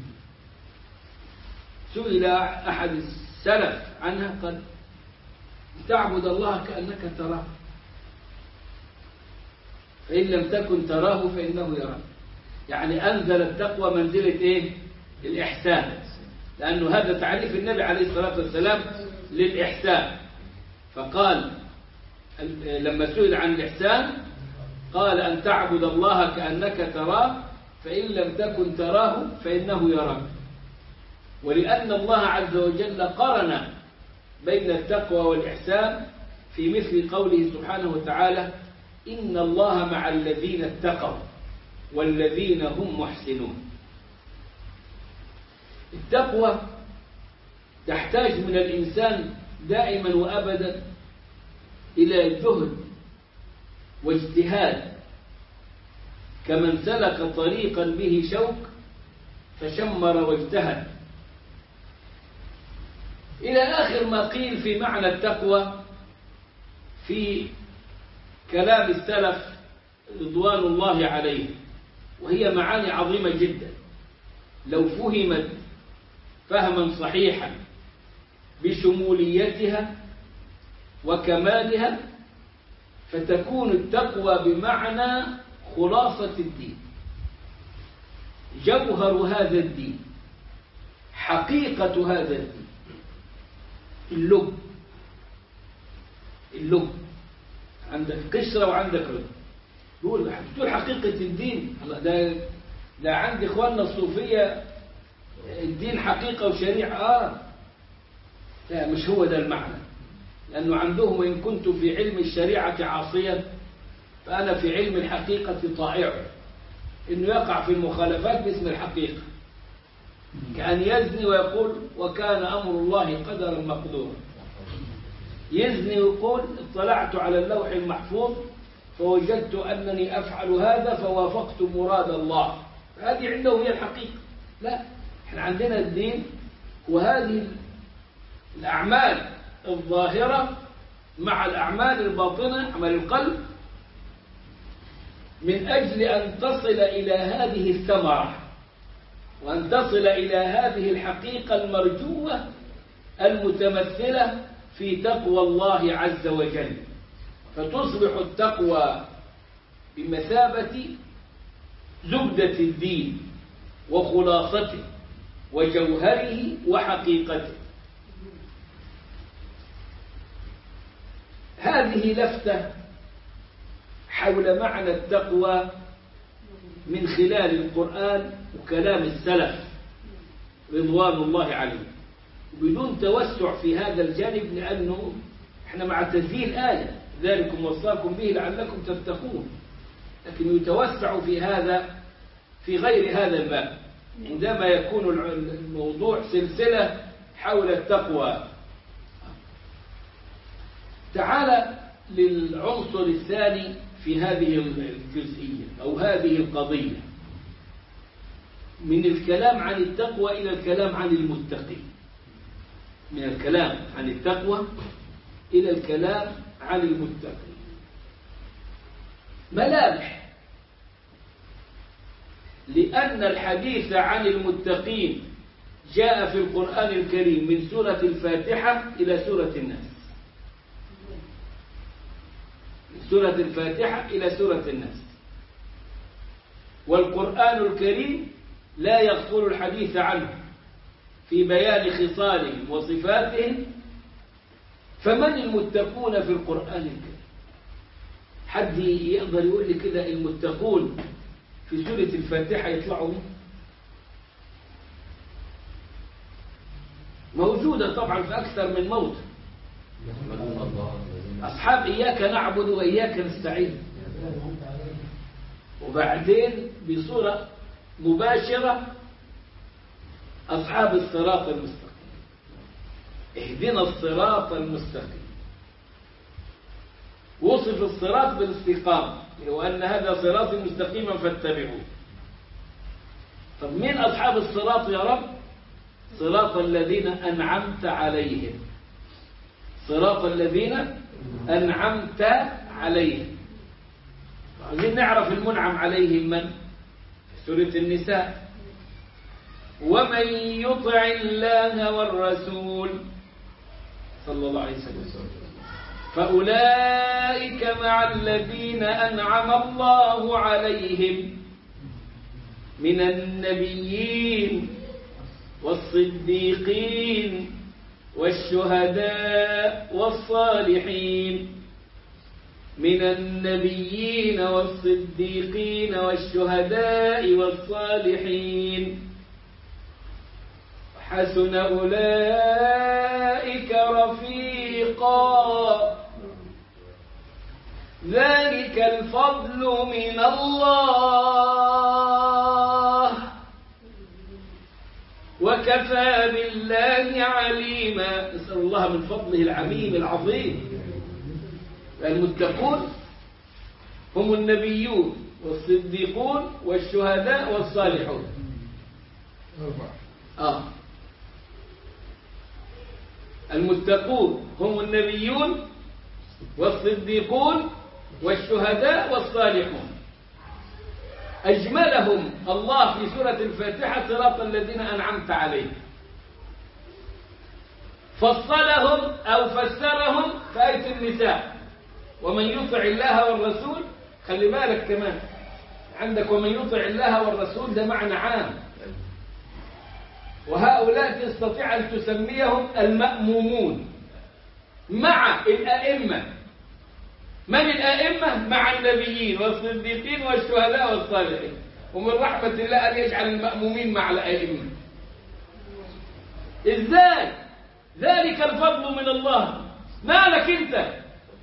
سئل أحد السلف عنها، قال: تعبد الله كأنك تراه، فإن لم تكن تراه فإنه يراك. يعني أنزل التقوى منزلة إيه؟ الإحسان، لأنه هذا تعريف النبي عليه الصلاة والسلام للإحسان. فقال لما سئل عن الإحسان قال أن تعبد الله كأنك تراه فإن لم تكن تراه فإنه يراك. ولأن الله عز وجل قرن بين التقوى والإحسان في مثل قوله سبحانه وتعالى: إن الله مع الذين اتقوا والذين هم محسنون. التقوى تحتاج من الإنسان دائما وأبدا إلى جهد واجتهاد، كمن سلك طريقا به شوك فشمر واجتهد، إلى آخر ما قيل في معنى التقوى في كلام السلف رضوان الله عليه، وهي معاني عظيمة جدا لو فهمت فهما صحيحا بشموليتها وكمالها فتكون التقوى بمعنى خلاصة الدين، جوهر هذا الدين، حقيقة هذا الدين، اللب عندك قشرة وعندك رد. تقول حقيقة الدين، ده عند إخواننا الصوفية الدين حقيقة وشريعة. لا، مش هو ده المعنى، لأنه عندهم إن كنت في علم الشريعة عاصيا فأنا في علم الحقيقة طائع، إنه يقع في المخالفات باسم الحقيقة، كأن يزني ويقول وكان أمر الله قدرا مقدورا. يزني ويقول اطلعت على اللوح المحفوظ فوجدت أنني أفعل هذا فوافقت مراد الله، هذه عنده هي الحقيقة. لا، احنا عندنا الدين وهذه الأعمال الظاهرة مع الأعمال الباطنة، عمل القلب، من أجل أن تصل إلى هذه الثمرة وأن تصل إلى هذه الحقيقة المرجوة المتمثلة في تقوى الله عز وجل، فتصبح التقوى بمثابة زبدة الدين وخلاصته وجوهره وحقيقته. هذه لفتة حول معنى التقوى من خلال القرآن وكلام السلف رضوان الله عليهم، بدون توسع في هذا الجانب، لأنه احنا مع تسجيل آية ذلكم وصاكم به لعلكم تتقون، لكن يتوسع في هذا في غير هذا الباب عندما يكون الموضوع سلسلة حول التقوى. تعال للعنصر الثاني في هذه الجزئية أو هذه القضية، من الكلام عن التقوى إلى الكلام عن المتقين، من الكلام عن التقوى إلى الكلام عن المتقين. ملامح، لأن الحديث عن المتقين جاء في القرآن الكريم من سورة الفاتحة إلى سورة الناس، من سورة الفاتحة إلى سورة الناس، والقرآن الكريم لا يغفل الحديث عنه في بيان خصالهم وصفاتهم. فمن المتقون في القرآن الكريم؟ حد يقدر يقول لي كده المتقون في سورة الفاتحة يطلعوا منه؟ موجودة طبعا في أكثر من موضع. أصحاب إياك نعبد وإياك نستعين، وبعدين بصورة مباشرة أصحاب الصراط المستقيم، اهدنا الصراط المستقيم. وصف الصراط بالاستقامة، وأن هذا صراط مستقيما فاتبعوه. طب مين أصحاب الصراط يا رب؟ صراط الذين أنعمت عليهم، صراط الذين أنعمت عليهم. عايزين نعرف المنعم عليهم من؟ في سورة النساء: ومن يطع الله والرسول صلى الله عليه وسلم فأولئك مع الذين أنعم الله عليهم من النبيين والصديقين والشهداء والصالحين. من النبيين والصديقين والشهداء والصالحين حسن أولئك رفيقا. ذلك الفضل من الله وكفى بالله عليما. نسأل الله من فضله العميم العظيم. المتقون هم النبيون والصديقون والشهداء والصالحون. المتقون هم النبيون والصديقون والشهداء والصالحون. أجملهم الله في سورة الفاتحة صراط الذين أنعمت عليهم. فصلهم أو فسرهم في آية النساء ومن يطع الله والرسول. خلي بالك كمان عندك ومن يطع الله والرسول ده معنى عام، وهؤلاء تستطيع أن تسميهم المأمومون مع الأئمة. من الأئمة؟ مع النبيين والصديقين والشهداء والصالحين. ومن رحمة الله أن يجعل المأمومين مع الأئمة. إزاي؟ ذلك الفضل من الله. مالك أنت؟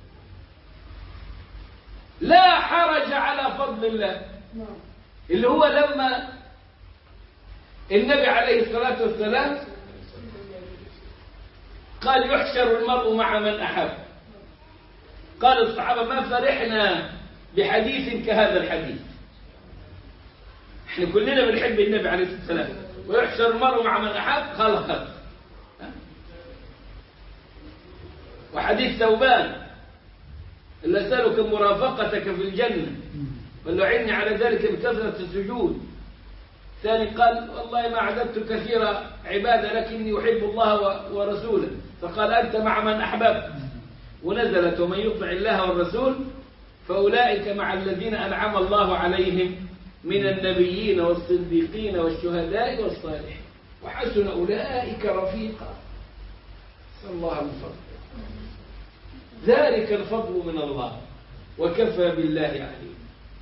لا حرج على فضل الله، اللي هو لما النبي عليه الصلاة والسلام قال يحشر المرء مع من أحب. قال الصحابة ما فرحنا بحديث كهذا الحديث. احنا كلنا بنحب النبي عليه الصلاة والسلام. ويحشر المرء مع من أحب خلقت. وحديث ثوبان اللي أسألك مرافقتك في الجنة ولعني على ذلك بكثرة السجود. ثاني قال والله ما عددت كثير عبادة لكني أحب الله ورسوله. فقال أنت مع من أحببت. ونزلت ومن يطع الله والرسول فأولئك مع الذين أنعم الله عليهم من النبيين والصديقين والشهداء والصالحين وحسن أولئك رفيقا. نسأل الله الفضل. ذلك الفضل من الله وكفى بالله عليم.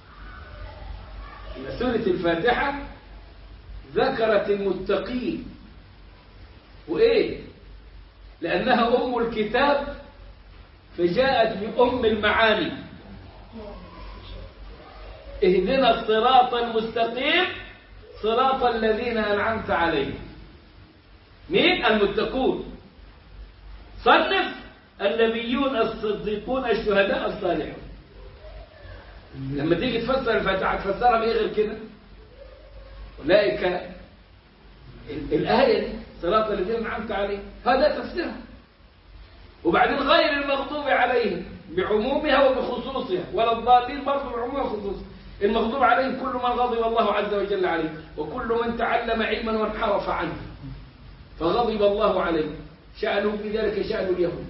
سورة الفاتحة ذكرت المتقين وإيه؟ لأنها أم الكتاب فجاءت بأم المعاني. اهدنا الصراط المستقيم صراط الذين أنعمت عليهم. مين؟ المتقون. صنف النبيون الصديقون الشهداء الصالحون. لما تيجي تفسر الفاتحة تفسرها بإيه غير كده؟ أولئك الآية دي صراط الذين أنعمت عليهم هذا تفسيرها. وبعدين غير المغضوب عليهم بعمومها وبخصوصها ولا الضالين برضه بعمومها وخصوصها. المغضوب عليهم كل من غضب الله عز وجل عليه وكل من تعلم علما وانحرف عنه فغضب الله عليه. شأنه في ذلك شأن اليهود.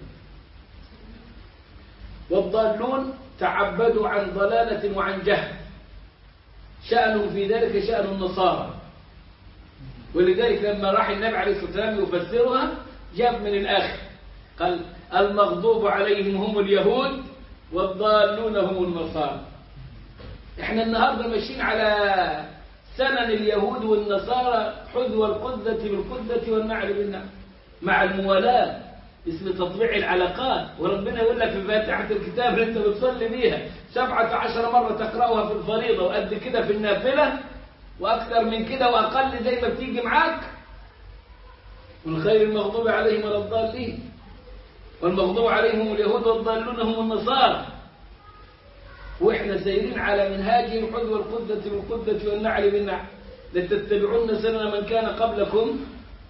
والضالون تعبدوا عن ضلالة وعن جهل. شأنه في ذلك شأن النصارى. ولذلك لما راح النبي عليه الصلاة والسلام يفسرها جاب من الآخر قال المغضوب عليهم هم اليهود والضالون هم النصارى. احنا النهاردة ماشيين على سنن اليهود والنصارى حذو القذة بالقذة والنعل بالنعل مع الموالاة اسم تطبيع العلاقات. وربنا يقول لك في فاتحة الكتاب اللي انت بتصلي بيها 17 مرة تقرأها في الفريضة وقد كده في النافلة وأكثر من كده وأقل زي ما بتيجي معاك. والخير المغضوب عليهم ولا الضالين. والمغضوب عليهم هم اليهود والضالون هم النصارى. وإحنا سيرين على منهاجهم حذو القذة بالقذة والنعل بالنعل. لتتبعون سنن من كان قبلكم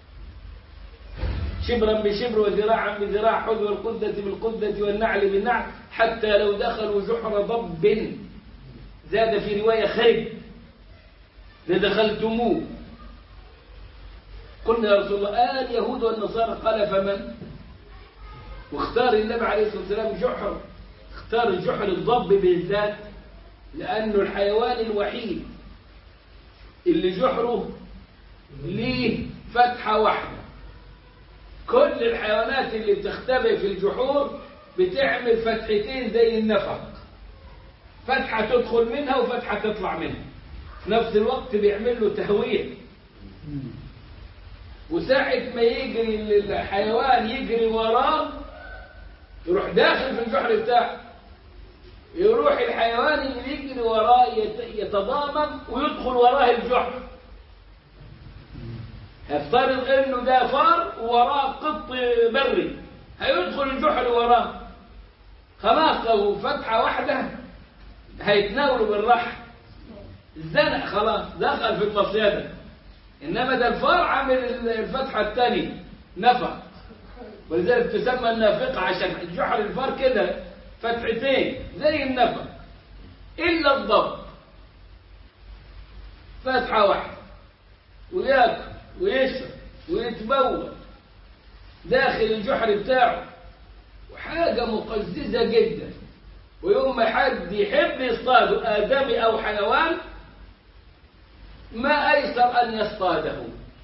شبرا بشبر وذراعا بذراع حذو القذة بالقذة والنعل بالنعل حتى لو دخلوا جحر ضب زاد في رواية خرب لدخلتموه. قلنا يا رسول الله اليهود والنصارى قال فمن؟ واختار النبي عليه الصلاة والسلام جحر، اختار الجحر الضب بالذات لأنه الحيوان الوحيد اللي جحره ليه فتحة واحدة. كل الحيوانات اللي بتختبئ في الجحور بتعمل فتحتين زي النفق، فتحة تدخل منها وفتحة تطلع منها في نفس الوقت، بيعمل له تهوية. وساعة ما يجري الحيوان يجري وراه يروح داخل في الجحر بتاعه، يروح الحيوان اللي يجري وراه يتضامن ويدخل وراه الجحر. هفترض انه ده فار ووراه قط بري، هيدخل الجحر وراه، خلاص لو فتحة واحدة هيتناولوا بالراحة، الزنق خلاص دخل في المصيدة. إنما ده الفار عامل الفتحة الثانية نفق، ولذلك تسمى النافقة عشان جحر الفار كده فتحتين زي النفق. إلا الضب فتحة واحدة، وياكل ويشرب ويتبول داخل الجحر بتاعه، وحاجة مقززة جدا. ويوم ما حد يحب يصطاده آدمي أو حيوان ما أيسر أن يصطاده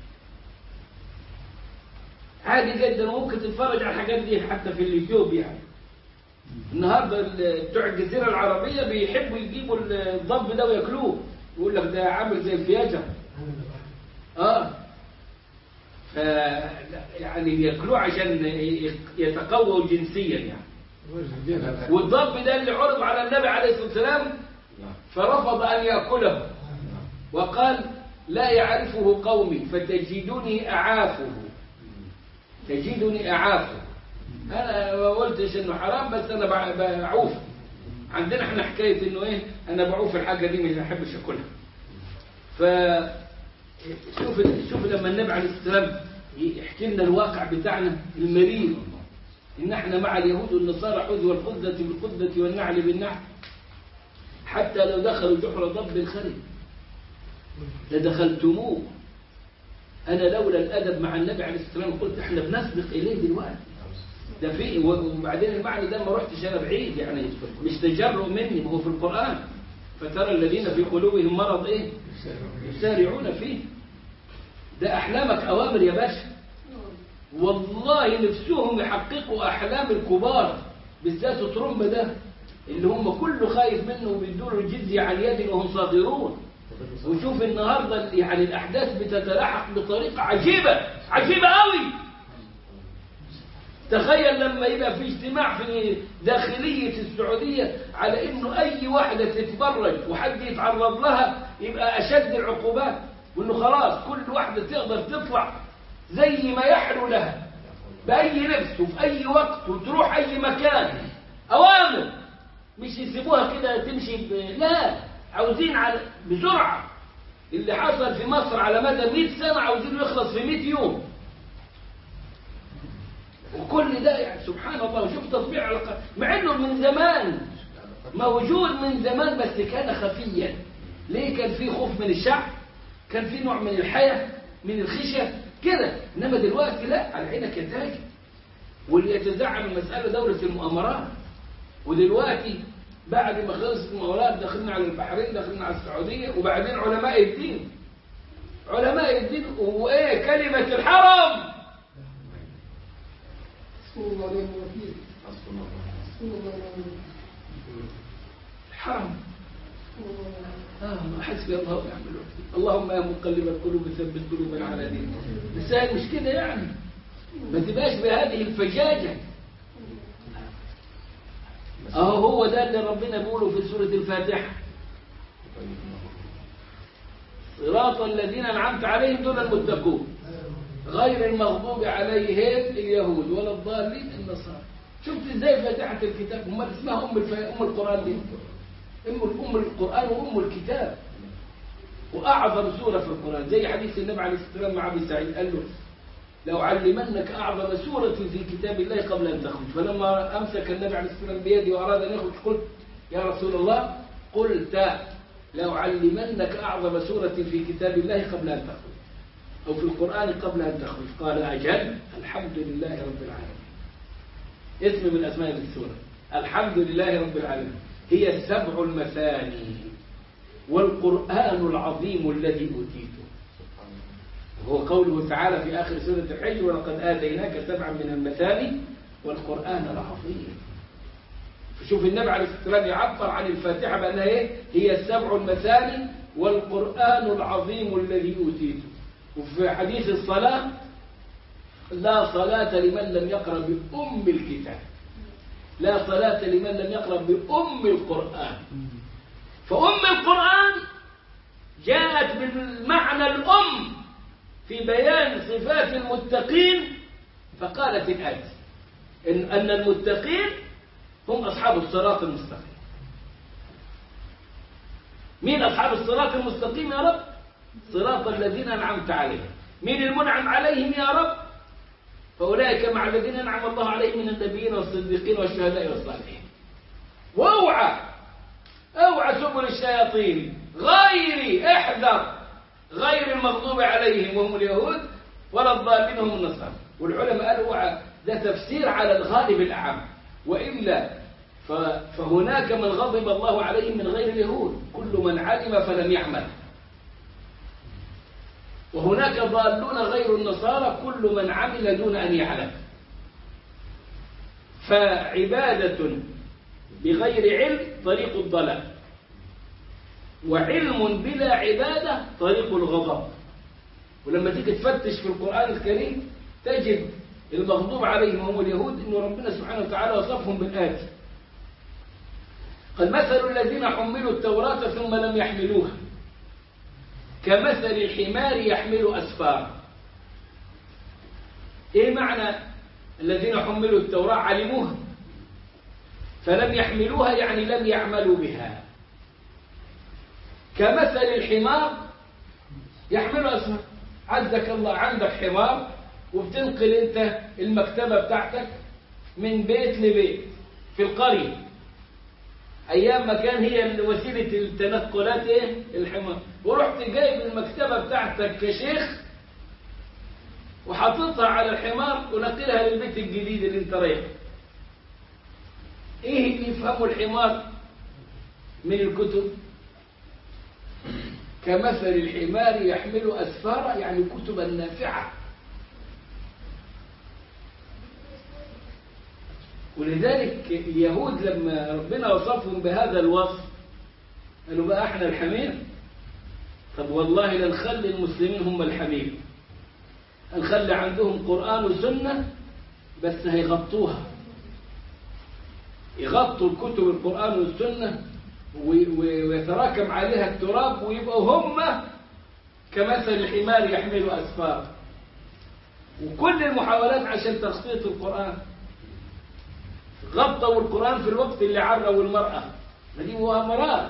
عادي جدا. وممكن تتفرج على الحاجات دي حتى في اليوتيوب. يعني النهارده بتوع الجزيرة العربية بيحبوا يجيبوا الضب ده وياكلوه، يقول لك ده عامل زي الفياجة. يعني ياكلوه عشان يتقووا جنسيا يعني. والضب ده اللي عرض على النبي عليه الصلاة والسلام فرفض أن يأكله، وقال لا يعرفه قومي فتجدني أعافه، تجدني أعافه. أنا ما قلتش إنه حرام، بس أنا بعوف. عندنا إحنا حكاية إنه إيه، أنا بعوف الحاجة دي مش أحبش أكلها. شوف لما النبي عليه الصلاة والسلام يحكي لنا الواقع بتاعنا المرير، إن إحنا مع اليهود والنصارى حذو القدة بالقدة والنعل بالنعل، حتى لو دخلوا جحر ضب الخرب لدخلتموه. أنا لولا الأدب مع النبي عليه الصلاة والسلام قلت إحنا بنسبق إليه دلوقتي. ده في وبعدين المعنى ده ما رحتش أنا بعيد، يعني مش تجرؤ مني، ما هو في القرآن. فترى الذين في قلوبهم مرض إيه يسارعون فيه. ده أحلامك أوامر يا باشا، والله نفسهم يحققوا أحلام الكبار، بالذات ترمب ده اللي هم كله خايف منه وبيدور الجزية عن يد وهم صاغرون. وشوف النهاردة يعني الأحداث بتتلاحق بطريقة عجيبة عجيبة قوي. تخيل لما يبقى في اجتماع في داخلية السعودية على إنه أي واحدة تتبرج وحد يتعرض لها يبقى أشد العقوبات، وإنه خلاص كل واحدة تقدر تطلع زي ما يحلو لها بأي لبس وفي أي وقت وتروح أي مكان. أوامر، مش يسيبوها كده تمشي لا، عاوزين بسرعة. اللي حصل في مصر على مدى 100 سنة عاوزين يخلص في 100 يوم. وكل ده يعني سبحان الله. شوف تطبيع على مع انه من زمان موجود من زمان، بس كان خفيا. ليه؟ كان في خوف من الشعب، كان في نوع من الحياة من الخشية كده. انما دلوقتي لا، على عينك يا تاجر. واللي يتزعم المسألة دولة المؤامرات. ودلوقتي بعد ما خلصت المؤامرات دخلنا على البحرين، دخلنا على السعودية، وبعدين علماء الدين. علماء الدين وايه كلمة الحرم. الحرم حسبي الله ونعم الوكيل. اللهم يا مقلب القلوب ثبت قلوبنا على دينك. بس هي مش كده يعني، ما تبقاش بهذه الفجاجة. هو ده اللي ربنا بيقوله في سورة الفاتحة، صراط الذين أنعمت عليهم دول المتقون غير المغضوب عليهم اليهود ولا الضالين النصارى. شفت ازاي فاتحة الكتاب؟ هم اسمها أم القرآن دي، أم القرآن وأم الكتاب، وأعظم سورة في القرآن. زي حديث النبي عليه الصلاة والسلام مع أبي سعيد، قال له لو علمنك أعظم سورة في كتاب الله قبل أن تخرج. فلما أمسك النبي عليه الصلاة والسلام بيدي وأراد أن يخرج قلت يا رسول الله، قلت لو علمنك أعظم سورة في كتاب الله قبل أن تخرج، أو في القرآن قبل أن تخرج. قال أجل، الحمد لله رب العالمين. اسم من أسماء السورة. الحمد لله رب العالمين هي السبع المثاني والقرآن العظيم الذي أوتيته. هو قوله تعالى في آخر سورة الحج ولقد آتيناك سبعا من المثاني والقرآن العظيم. شوف النبي عليه الصلاة والسلام يعبر عن الفاتحة بأنها إيه؟ هي السبع المثاني والقرآن العظيم الذي أوتيته. وفي حديث الصلاة لا صلاة لمن لم يقرأ بأم الكتاب، لا صلاة لمن لم يقرأ بأم القرآن. فأم القرآن جاءت بالمعنى الأم في بيان صفات المتقين، فقالت الآتي أن المتقين هم أصحاب الصراط المستقيم. مين أصحاب الصراط المستقيم يا رب؟ صراط الذين أنعمت عليهم. مين المنعم عليهم يا رب؟ فأولئك مع الذين أنعم الله عليهم من النبيين والصديقين والشهداء والصالحين. واوعى سبل الشياطين، احذر غير المغضوب عليهم وهم اليهود ولا الضالين هم النصارى. والعلماء قالوا اوعى ده تفسير على الغالب الأعم، وإلا فهناك من غضب الله عليهم من غير اليهود، كل من علم فلم يعمل. وهناك ضالون غير النصارى، كل من عمل دون أن يعلم. فعبادة بغير علم طريق الضلال، وعلم بلا عبادة طريق الغضب. ولما تيجي تفتش في القرآن الكريم تجد المغضوب عليهم هم اليهود إن ربنا سبحانه وتعالى وصفهم بالآتي: قد مثل الذين حملوا التوراة ثم لم يحملوها كمثل الحمار يحمل أسفار. إيه معنى الذين حملوا التوراة؟ علموها فلم يحملوها، يعني لم يعملوا بها. كمثل الحمار يحمل أسفار. عزك الله عندك حمار وبتنقل أنت المكتبة بتاعتك من بيت لبيت في القرية. أيام ما كان هي وسيلة التنقلات إيه؟ الحمار. ورحت جايب المكتبة بتاعتك كشيخ وحطيتها على الحمار ونقلها للبيت الجديد اللي انت رايحه. ايه اللي يفهموا الحمار من الكتب؟ كمثل الحمار يحمل أسفارا، يعني كتبا نافعة. ولذلك اليهود لما ربنا وصفهم بهذا الوصف قالوا بقى احنا الحمير. طب والله لنخلي المسلمين هم الحمير، هنخلي عندهم قرآن وسنة بس هيغطوها، يغطوا الكتب القرآن والسنة ويتراكم عليها التراب ويبقوا هم كمثل الحمار يحمل أسفار. وكل المحاولات عشان تغطية القرآن، غطوا القرآن في الوقت اللي عروا المرأة، ما دي مؤامرات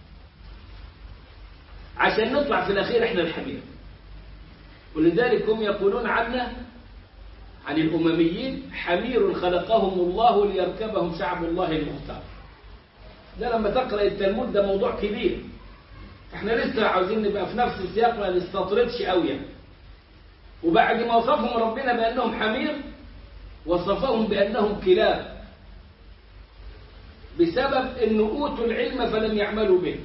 عشان نطلع في الأخير احنا الحمير. ولذلك هم يقولون عنا عن الأمميين: حمير خلقهم الله ليركبهم شعب الله المختار. ده لما تقرأ التلمود ده موضوع كبير، احنا لسه عاوزين نبقى في نفس السياق ما نستطردش قوي. وبعد ما وصفهم ربنا بأنهم حمير وصفهم بأنهم كلاب بسبب أنه أوتوا العلم فلم يعملوا به.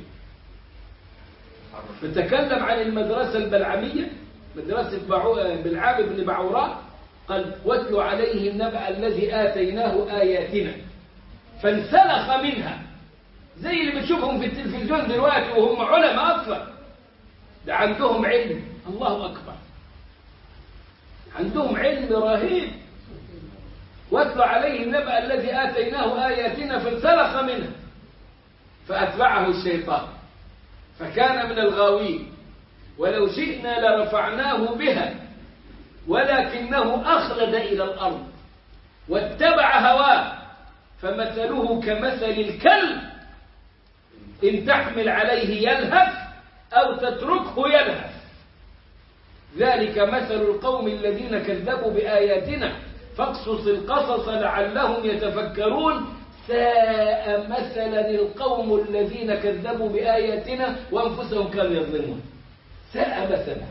فتكلم عن المدرسة البلعمية، مدرسة بلعام بن بعوراء، قال: واتل عليه النبأ الذي آتيناه آياتنا فانسلخ منها. زي اللي بتشوفهم في التلفزيون دلوقتي وهم علماء أصلا، ده عندهم علم، الله أكبر، عندهم علم رهيب. واتل عليه النبأ الذي آتيناه آياتنا فانسلخ منها فأتبعه الشيطان فكان من الغاوين. ولو شئنا لرفعناه بها ولكنه أخلد إلى الأرض واتبع هواه فمثله كمثل الكلب إن تحمل عليه يلهث أو تتركه يلهث. ذلك مثل القوم الذين كذبوا بآياتنا فاقصص القصص لعلهم يتفكرون. ساء مثلا القوم الذين كذبوا بآياتنا وأنفسهم كانوا يظلمون. ساء مثلا،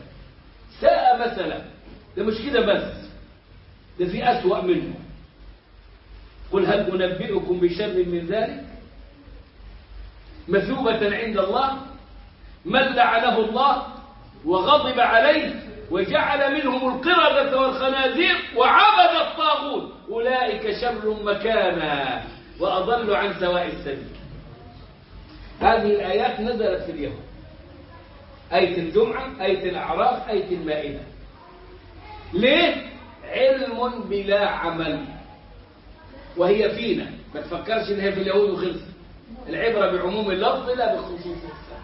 ساء مثلا. ده مش كده بس، ده في أسوأ منه. قل هل أنبئكم بشر من ذلك مثوبة عند الله من لعنه الله وغضب عليه وجعل منهم القردة والخنازير وعبد الطاغوت أولئك شر مكانا وأضل عن سواء السبيل. هذه الآيات نزلت في اليهود، آية الجمعة، آية الأعراف، آية المائدة. ليه؟ علم بلا عمل، وهي فينا. ما تفكرش إن هي في اليهود وخلص. العبرة بعموم اللفظ لا بخصوص السبب.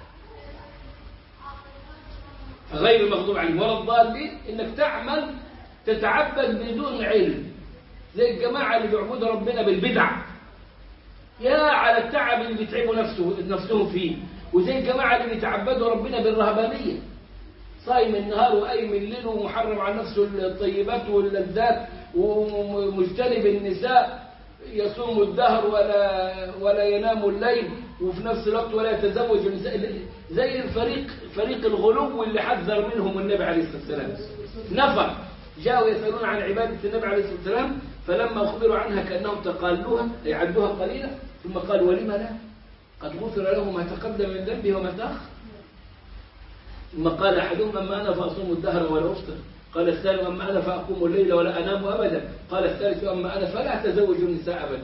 فغير المغضوب عليهم ولا الضالين إنك تعمل تتعبد بدون علم، زي الجماعة اللي بيعبدوا ربنا بالبدع، يا على التعب اللي بيتعبوا نفسهم فيه. وزي الجماعة اللي بيتعبدوا ربنا بالرهبانية، صايم النهار وقايم الليل ومحرم على نفسه الطيبات واللذات ومجتنب النساء، يصوم الدهر ولا ينام الليل، وفي نفس الوقت ولا يتزوج النساء، زي فريق الغلو اللي حذر منهم النبي عليه الصلاة والسلام. نفر جاءوا يسألون عن عبادة النبي عليه الصلاة والسلام، فلما أخبروا عنها كأنهم تقالوها يعدوها قليلا، ثم قالوا ولم لا؟ قد غفر له ما تقدم من ذنبه وما تأخر. ثم قال أحدهم أما أنا فأصوم الدهر ولا أفطر، قال الثاني أما أنا فأقوم الليل ولا أنام أبدا، قال الثالث أما أنا فلا أتزوج النساء أبدا.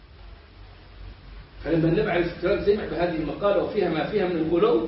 فلما النبي عليه الصلاة والسلام سمع بهذه المقالة وفيها ما فيها من الغلو،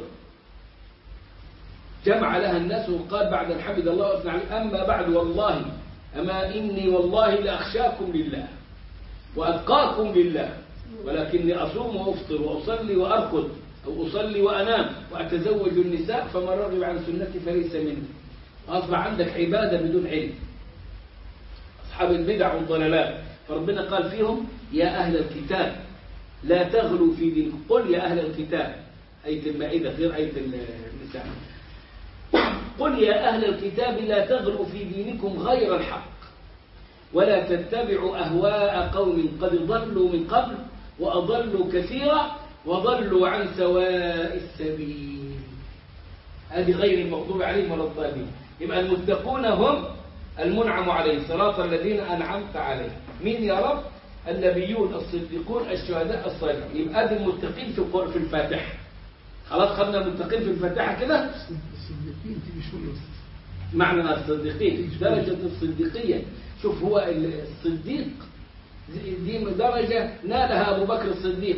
جمع لها الناس وقال بعد أن حمد الله وأثنى عليه: أما بعد والله أما إني والله لأخشاكم لله وأتقاكم لله، ولكني أصوم وأفطر وأصلي وأرقد أو أصلي وأنام وأتزوج النساء، فمن رغب عن سنتي فليس مني. أصبح عندك عبادة بدون علم، أصحاب البدع والضلالات. فربنا قال فيهم: يا أهل الكتاب لا تغلوا في دينكم. قل يا أهل الكتاب، آية المائدة غير آية النساء. قل يا أهل الكتاب لا تغلوا في دينكم غير الحق ولا تتبعوا أهواء قوم قد ضلوا من قبل وأضلوا كثيرا وضلوا عن سواء السبيل. هذه غير المغضوب عليهم ولا الضالين. يبقى المتقون هم المنعم عليهم، صراط الذين أنعمت عليهم. مين يا رب؟ النبيون، الصديقون، الشهداء، الصالحون. يبقى دي المتقين في الفاتحة. خلاص خدنا المتقين في الفاتحة كده. الصديقين تيجي شو معنى الصديقين درجة الصديقية. شوف، هو الصديق دي درجة نالها أبو بكر الصديق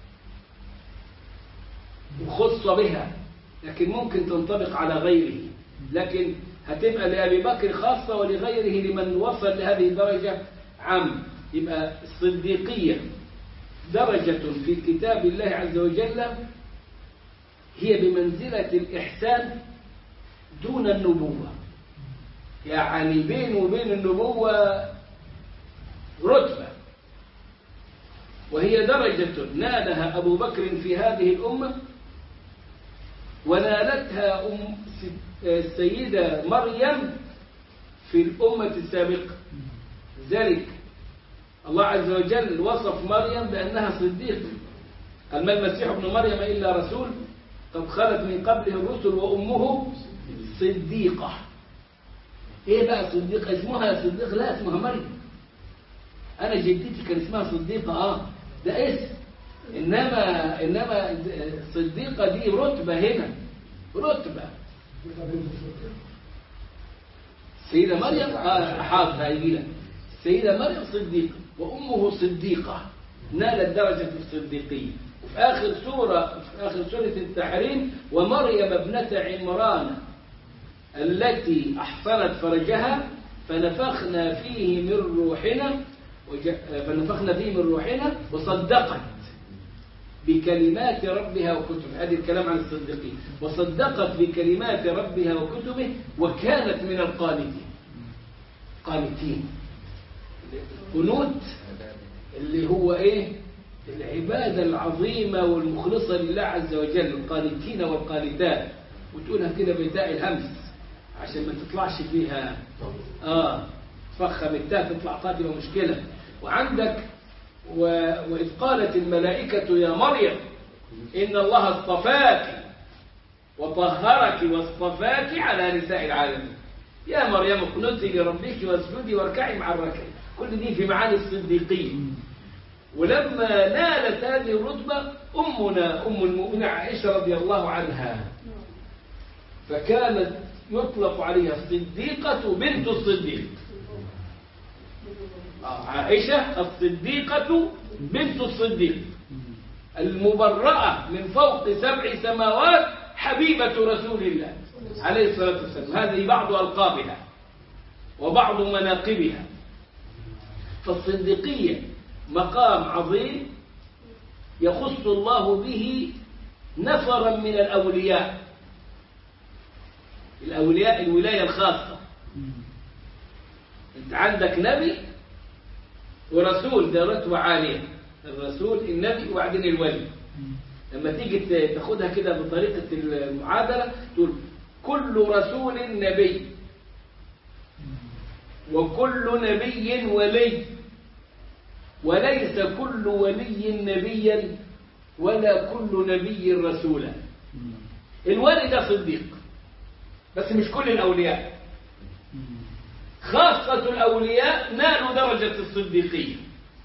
وخص بها، لكن ممكن تنطبق على غيره، لكن هتبقى لأبي بكر خاصة ولغيره لمن وصل لهذه الدرجة عام. يبقى الصديقية درجة في كتاب الله عز وجل هي بمنزلة الإحسان دون النبوة، يعني بين وبين النبوة رتبة، وهي درجة نالها أبو بكر في هذه الأمة ونالتها السيدة مريم في الأمة السابقة. ذلك الله عز وجل وصف مريم بأنها صديقة، قال: ما المسيح ابن مريم إلا رسول قد خلت من قبله الرسل وأمه صديقة. إيه بقى صديقة؟ اسمها صديقة؟ لا، اسمها مريم. أنا جدتي كان اسمها صديقة، ده اسم، إنما صديقة دي رتبة. هنا رتبة. السيدة مريم حاضر هيجي لك. السيدة مريم صديقة وأمه صديقة، نالت درجة الصديقية. وفي آخر سورة التحريم: ومريم ابنة عمران التي أحصنت فرجها فنفخنا فيه من روحنا وصدقت بكلمات ربها وكتبه. هذه الكلام عن الصديقين. وصدقت بكلمات ربها وكتبه وكانت من قانتين. قنوت اللي هو ايه؟ العبادة العظيمة والمخلصة لله عز وجل، القانتين والقانتات. وتقولها كده بتاء الهمس عشان ما تطلعش فيها تفخم التاء تطلع طاقة ومشكلة. وعندك وإذ قالت الملائكة يا مريم إن الله اصطفاك وطهرك واصطفاك على نساء العالمين. يا مريم اقنتي لربك واسجدي واركعي مع الراكعين. كل دي في معاني الصديقين. ولما نالت هذه الرتبة أمنا أم المؤمنين عائشة رضي الله عنها، فكانت يطلق عليها الصديقة بنت الصديق. عائشة الصديقة بنت الصديق المبرأة من فوق 7 سماوات، حبيبة رسول الله عليه الصلاة والسلام. هذه بعض ألقابها وبعض مناقبها. فالصديقية مقام عظيم يخص الله به نفرا من الأولياء الولاية الخاصة. أنت عندك نبي ورسول، ده رتبة عالية، الرسول النبي وبعدين الولي. لما تيجي تاخدها كده بطريقة المعادلة تقول كل رسول نبي، وكل نبي ولي، وليس كل ولي نبيا ولا كل نبي رسولا. الولي ده صديق، بس مش كل الأولياء. خاصة الأولياء نالوا درجة الصديقية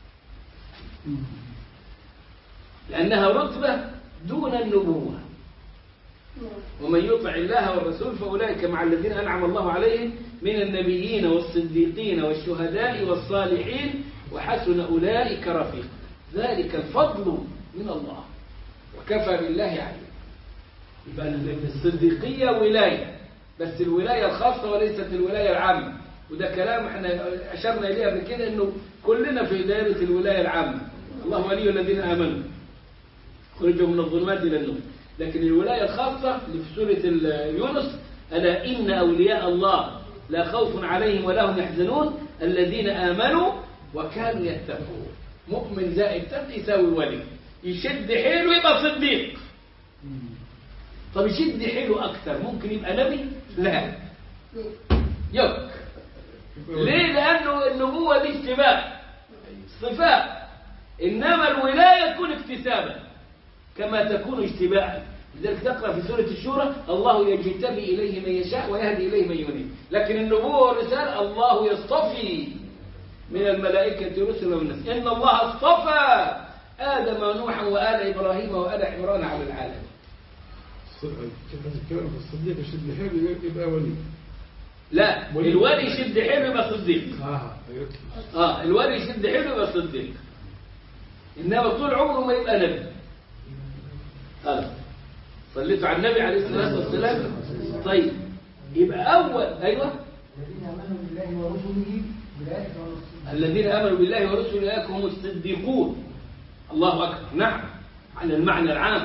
لأنها رتبة دون النبوة. ومن يطع الله والرسول فأولئك مع الذين أنعم الله عليهم من النبيين والصديقين والشهداء والصالحين وحسن أولئك رفيقا. ذلك الفضل من الله وكفى بالله عليم. يبقى الصديقية ولاية، بس الولاية الخاصة وليست الولاية العامة. وده كلام احنا أشرنا إليه قبل كده، إنه كلنا في دائرة الولاية العامة. الله ولي الذين آمنوا خرجوا من الظلمات إلى النور. لكن الولاية الخاصة اللي في سورة يونس: ألا إن أولياء الله لا خوف عليهم ولا هم يحزنون الذين آمنوا وكانوا يتقون. مؤمن زائد تقي يساوي ولي. يشد حيله يبقى صديق. طب يشد حيله أكثر ممكن يبقى نبي؟ لا، يك. ليه؟ لأنه النبوة دي اشتباه صفات، إنما الولاية تكون اكتسابا كما تكون اشتباها. لذلك تقرأ في سورة الشورى: الله يجتبي إليه من يشاء ويهدي إليه من ينيب. لكن النبوة والرسالة الله يصطفي من الملائكة رسلا والناس. إن الله اصطفى آدم ونوحا وآل إبراهيم وآل عمران على العالم. الكلام في الصديق يشد حيله يبقى ولي. لا، الولي يشد حيله يبقى صديق. الولي يشد حيله يبقى صديق، إنما طول عمره ما يبقى نبي. خلاص صليتوا على النبي عليه الصلاة والسلام. طيب يبقى أول أيوة الذين آمنوا بالله ورسوله أولئك هم الصديقون. الله أكبر. نعم، على المعنى العام.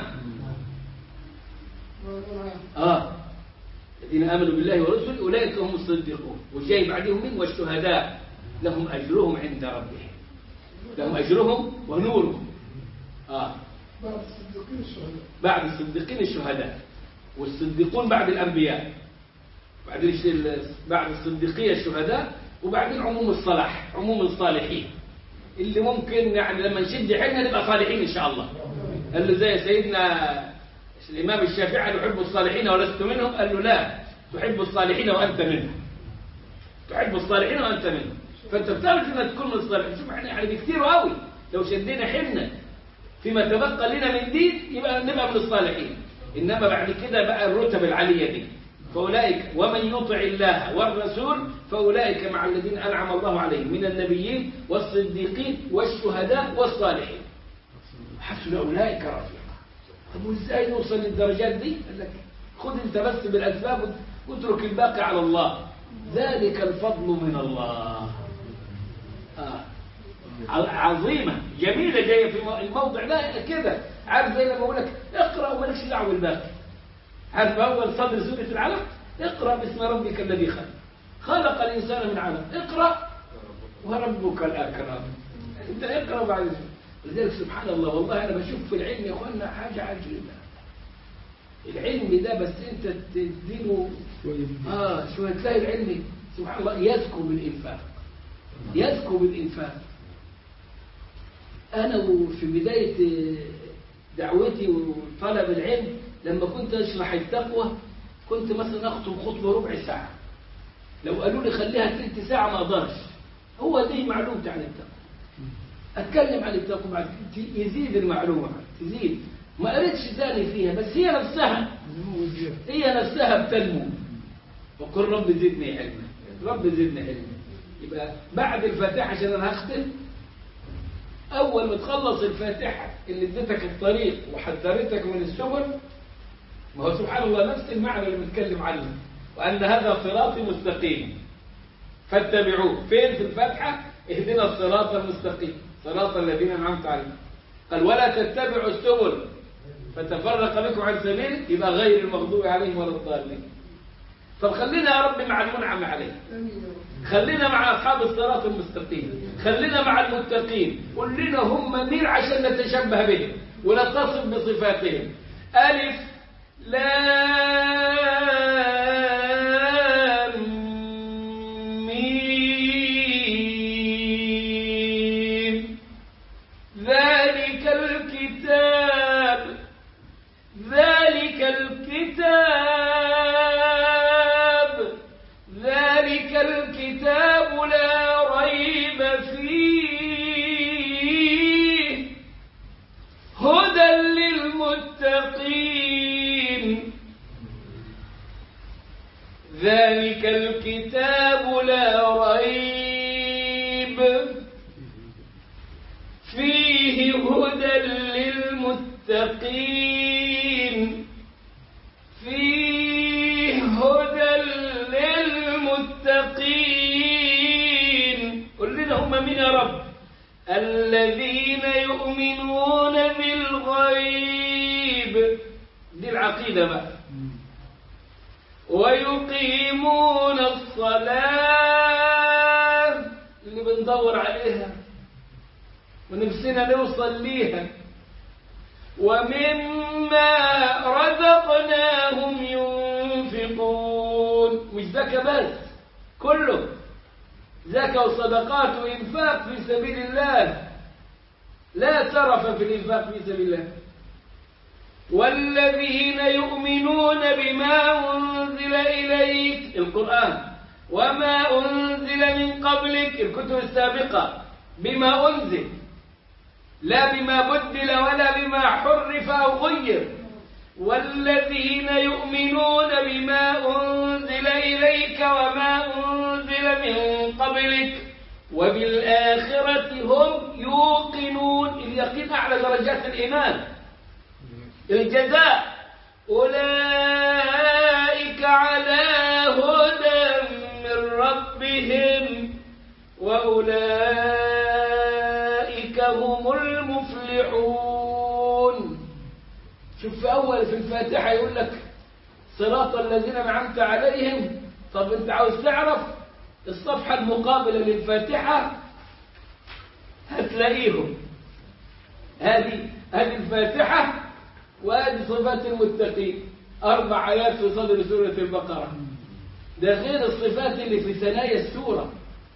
الذين آمنوا بالله ورسوله أولئك هم الصديقون. والجاي بعدهم من والشهداء لهم أجرهم عند ربهم. لهم أجرهم ونورهم. بعد الصديقين الشهداء، والصديقون بعد الأنبياء، بعد الصديقية الشهداء، وبعدين عموم الصلاح، عموم الصالحين اللي ممكن يعني لما نشد حيلنا نبقى صالحين إن شاء الله. قال له زي سيدنا الإمام الشافعي: يحب الصالحين ولست منهم. قال له: لا، تحب الصالحين وأنت منهم. تحب الصالحين وأنت منهم. فأنت بتعرف أنك تكون من الصالحين. شوف احنا يعني كتير قوي لو شدينا حيلنا فيما تبقى لنا من دين يبقى نبقى من الصالحين. إنما بعد كده بقى الرتب العالية دي. فأولئك ومن يطع الله والرسول فأولئك مع الذين أنعم الله عليهم من النبيين والصديقين والشهداء والصالحين حسن أولئك رفيقا. طب وإزاي نوصل للدرجات دي؟ قال لك: خذ أنت بس بالأسباب واترك الباقي على الله. ذلك الفضل من الله. عظيمة جميلة جاية في الموضع ده كده. عارف زي لما بقول لك اقرأ ومالكش دعوة بالباقي. عارف أول صدر سورة العلق: اقرأ باسم ربك الذي خلق، خلق الإنسان من علق، اقرأ وربك الأكرم. أنت اقرأ وبعد ذلك. لذلك سبحان الله والله أنا بشوف في العلم يا أخوانا حاجة عجيبة. العلم ده بس أنت تديله شوية تلاقي العلم سبحان الله يزكو بالإنفاق. يزكو بالإنفاق. أنا في بداية دعوتي وطلب العلم لما كنت أشرح التقوى كنت مثلا أخطب خطبة ربع ساعة. لو قالوا لي خليها 3 ساعة ما أقدرش. هو دي معلومتي عن التقوى. أتكلم عن التقوى يزيد المعلومة، تزيد، ما قريتش ثاني فيها، بس هي نفسها بتنمو. وقل رب زدني علما، رب زدني علما. يبقى بعد الفاتحة، عشان أنا هختم، أول ما تخلص الفاتحة اللي اديتك الطريق وحذرتك من السبل، ما هو سبحان الله نفس المعنى اللي بنتكلم عنه، وأن هذا صراطي مستقيم فاتبعوه. فين في الفاتحة؟ اهدنا الصراط المستقيم صراط الذين أنعمت عليهم. قال ولا تتبعوا السبل فتفرق بكم عن سبيله، يبقى غير المغضوب عليهم ولا الضالين. فخلينا يا رب مع المنعم عليه، خلينا مع أصحاب الصراط المستقيم، خلينا مع المتقين. قل لنا هم مين عشان نتشبه بهم ونتصف بصفاتهم. ألف لام ميم ذلك الكتاب، ذلك الكتاب، ذلك الكتاب لا ريب فيه هدى للمتقين. ذلك الكتاب لا ريب فيه هدى للمتقين، فيه هدى للمتقين. قل لنا هم من يا رب؟ الذين يؤمنون بالغيب، دي العقيدة بقى، ويقيمون الصلاة اللي بندور عليها ونفسنا نوصل ليها، ومما رزقناهم ينفقون. مش زكاة بس، كله زكاة وصدقات وإنفاق في سبيل الله، لا سرف في الإنفاق في سبيل الله. والذين يؤمنون بما أنزل إليك، القرآن، وما أنزل من قبلك، الكتب السابقة، بما أنزل، لا بما بدل ولا بما حرف أو غير. والذين يؤمنون بما أنزل إليك وما أنزل من قبلك وبالآخرة هم يوقنون. اليقين أعلى درجات الإيمان. الجزاء أولئك على هدى من ربهم وأولئك هم المفلحون. شوف في أول في الفاتحة يقول لك صراط الذين أنعمت عليهم. طب أنت عاوز تعرف الصفحة المقابلة للفاتحة هتلاقيهم، هذه الفاتحة وهذه صفات المتقين، 4 آيات في صدر سورة البقرة. ده غير الصفات اللي في ثنايا السورة.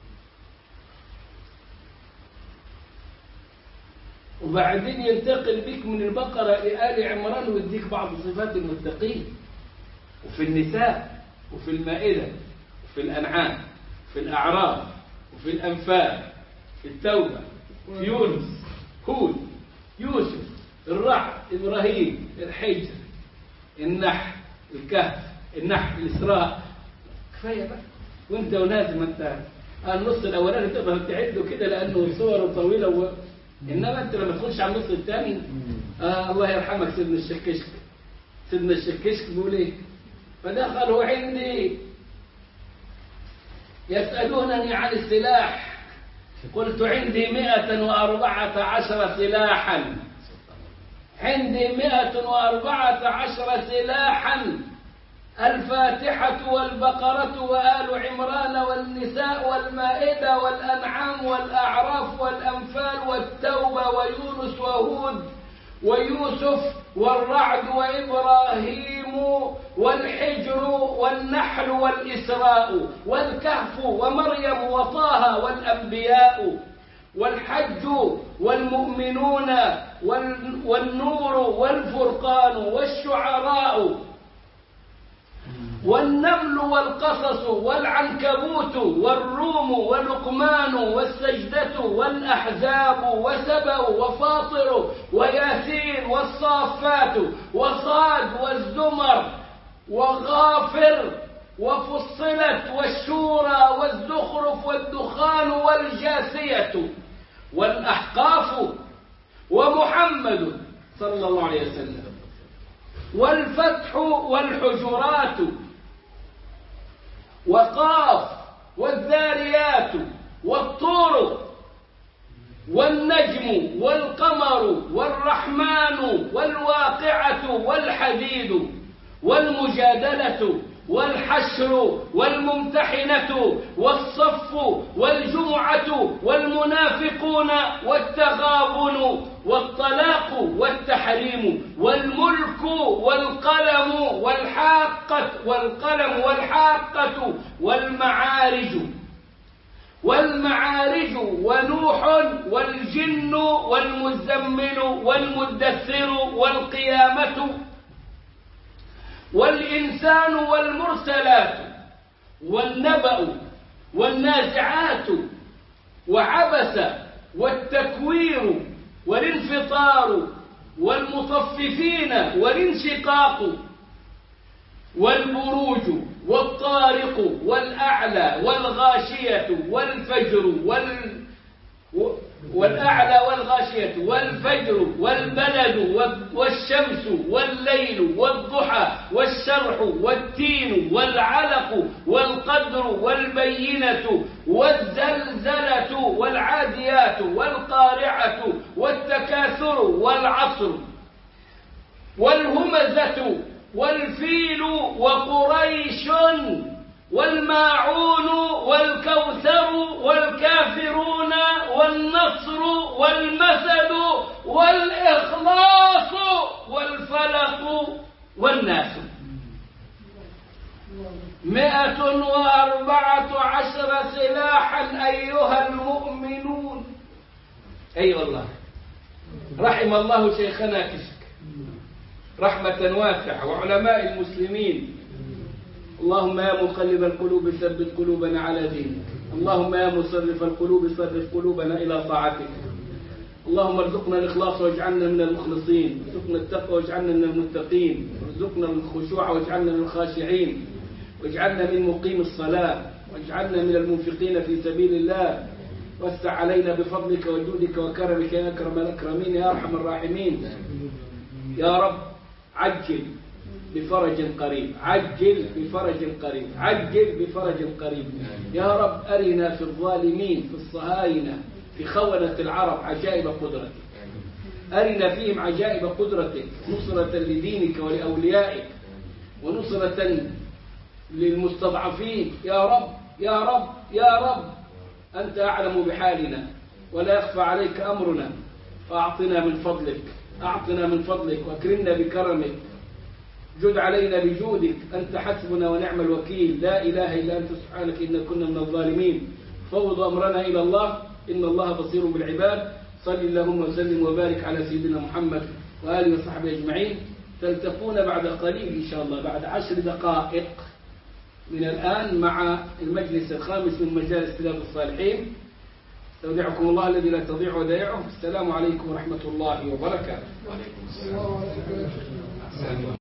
وبعدين ينتقل بك من البقرة لآل عمران ويديك بعض صفات المتقين، وفي النساء وفي المائدة وفي الأنعام وفي الأعراف وفي الأنفال، في التوبة، في يونس، هود، يوسف، الرعد، إبراهيم، الحجر، النحل، الكهف، النحل، الإسراء. كفاية بقى. وانت ونازل، ما انت النص الأولاني تقدر تعده كده لأنه صوره طويلة إنما أنت لما تخش على النص الثاني الله يرحمك سيدنا الشكشك. سيدنا الشكشك بيقول إيه؟ فدخلوا عندي يسألونني عن السلاح، قلت عندي 114 سلاحا، عندي 114 سلاحا، الفاتحة والبقرة وآل عمران والنساء والمائدة والأنعام والأعراف والأنفال والتوبة ويونس وهود ويوسف والرعد وإبراهيم والحجر والنحل والإسراء والكهف ومريم وطه والأنبياء والحج والمؤمنون والنور والفرقان والشعراء. والنمل والقصص والعنكبوت والروم ولقمان والسجدة والأحزاب وسبأ وفاطر وياسين والصافات وصاد والزمر وغافر وفصلت والشورى والزخرف والدخان والجاثية والأحقاف ومحمد صلى الله عليه وسلم والفتح والحجرات وقاف والذاريات والطور والنجم والقمر والرحمن والواقعة والحديد والمجادلة والحشر والممتحنة والصف والجمعة والمنافقون والتغابن والطلاق والتحريم والملك والقلم والحاقة والمعارج ونوح والجن والمزمل والمدثر والقيامة والإنسان والمرسلات والنبأ والنازعات وعبس والتكوير والانفطار والمطففين والانشقاق والبروج والطارق والأعلى والغاشية والفجر والأعلى والغاشية والفجر والبلد والشمس والليل والضحى والشرح والتين والعلق والقدر والبينة والزلزلة والعاديات والقارعة والتكاثر والعصر والهمزة والفيل وقريش والماعون والكوثر والكافرون والنصر والمثل والإخلاص والفلق والناس 114 سلاحا أيها المؤمنون. أي والله رحم الله شيخنا كشك رحمة واسعة وعلماء المسلمين. اللهم يا مقلب القلوب ثبت قلوبنا على دينك. اللهم يا مصرف القلوب صرف قلوبنا إلى طاعتك. اللهم ارزقنا الإخلاص واجعلنا من المخلصين، ارزقنا التقوى واجعلنا من المتقين، ارزقنا الخشوع واجعلنا من الخاشعين، واجعلنا من مقيم الصلاة، واجعلنا من المنفقين في سبيل الله. وسع علينا بفضلك وجودك وكرمك يا أكرم الأكرمين يا أرحم الراحمين. يا رب عجل بفرج قريب، عجل بفرج قريب، عجل بفرج قريب. يا رب أرنا في الظالمين في الصهاينة في خونة العرب عجائب قدرتك، أرنا فيهم عجائب قدرتك نصرة لدينك ولأوليائك ونصرة للمستضعفين. يا رب يا رب يا رب أنت أعلم بحالنا ولا يخفى عليك أمرنا، فأعطنا من فضلك، أعطنا من فضلك وأكرمنا بكرمك، جد علينا بجودك، أنت حسبنا ونعم الوكيل، لا إله إلا أنت سبحانك إنا كنا من الظالمين. فوض أمرنا إلى الله إن الله بصير بالعباد. صل اللهم وسلم وبارك على سيدنا محمد وآله وصحبه أجمعين. تلتقون بعد قليل إن شاء الله بعد 10 دقائق من الآن مع المجلس الخامس من مجالس رياض الصالحين. استودعكم الله الذي لا تضيع ودائعه. السلام عليكم ورحمة الله وبركاته. وعليكم السلام.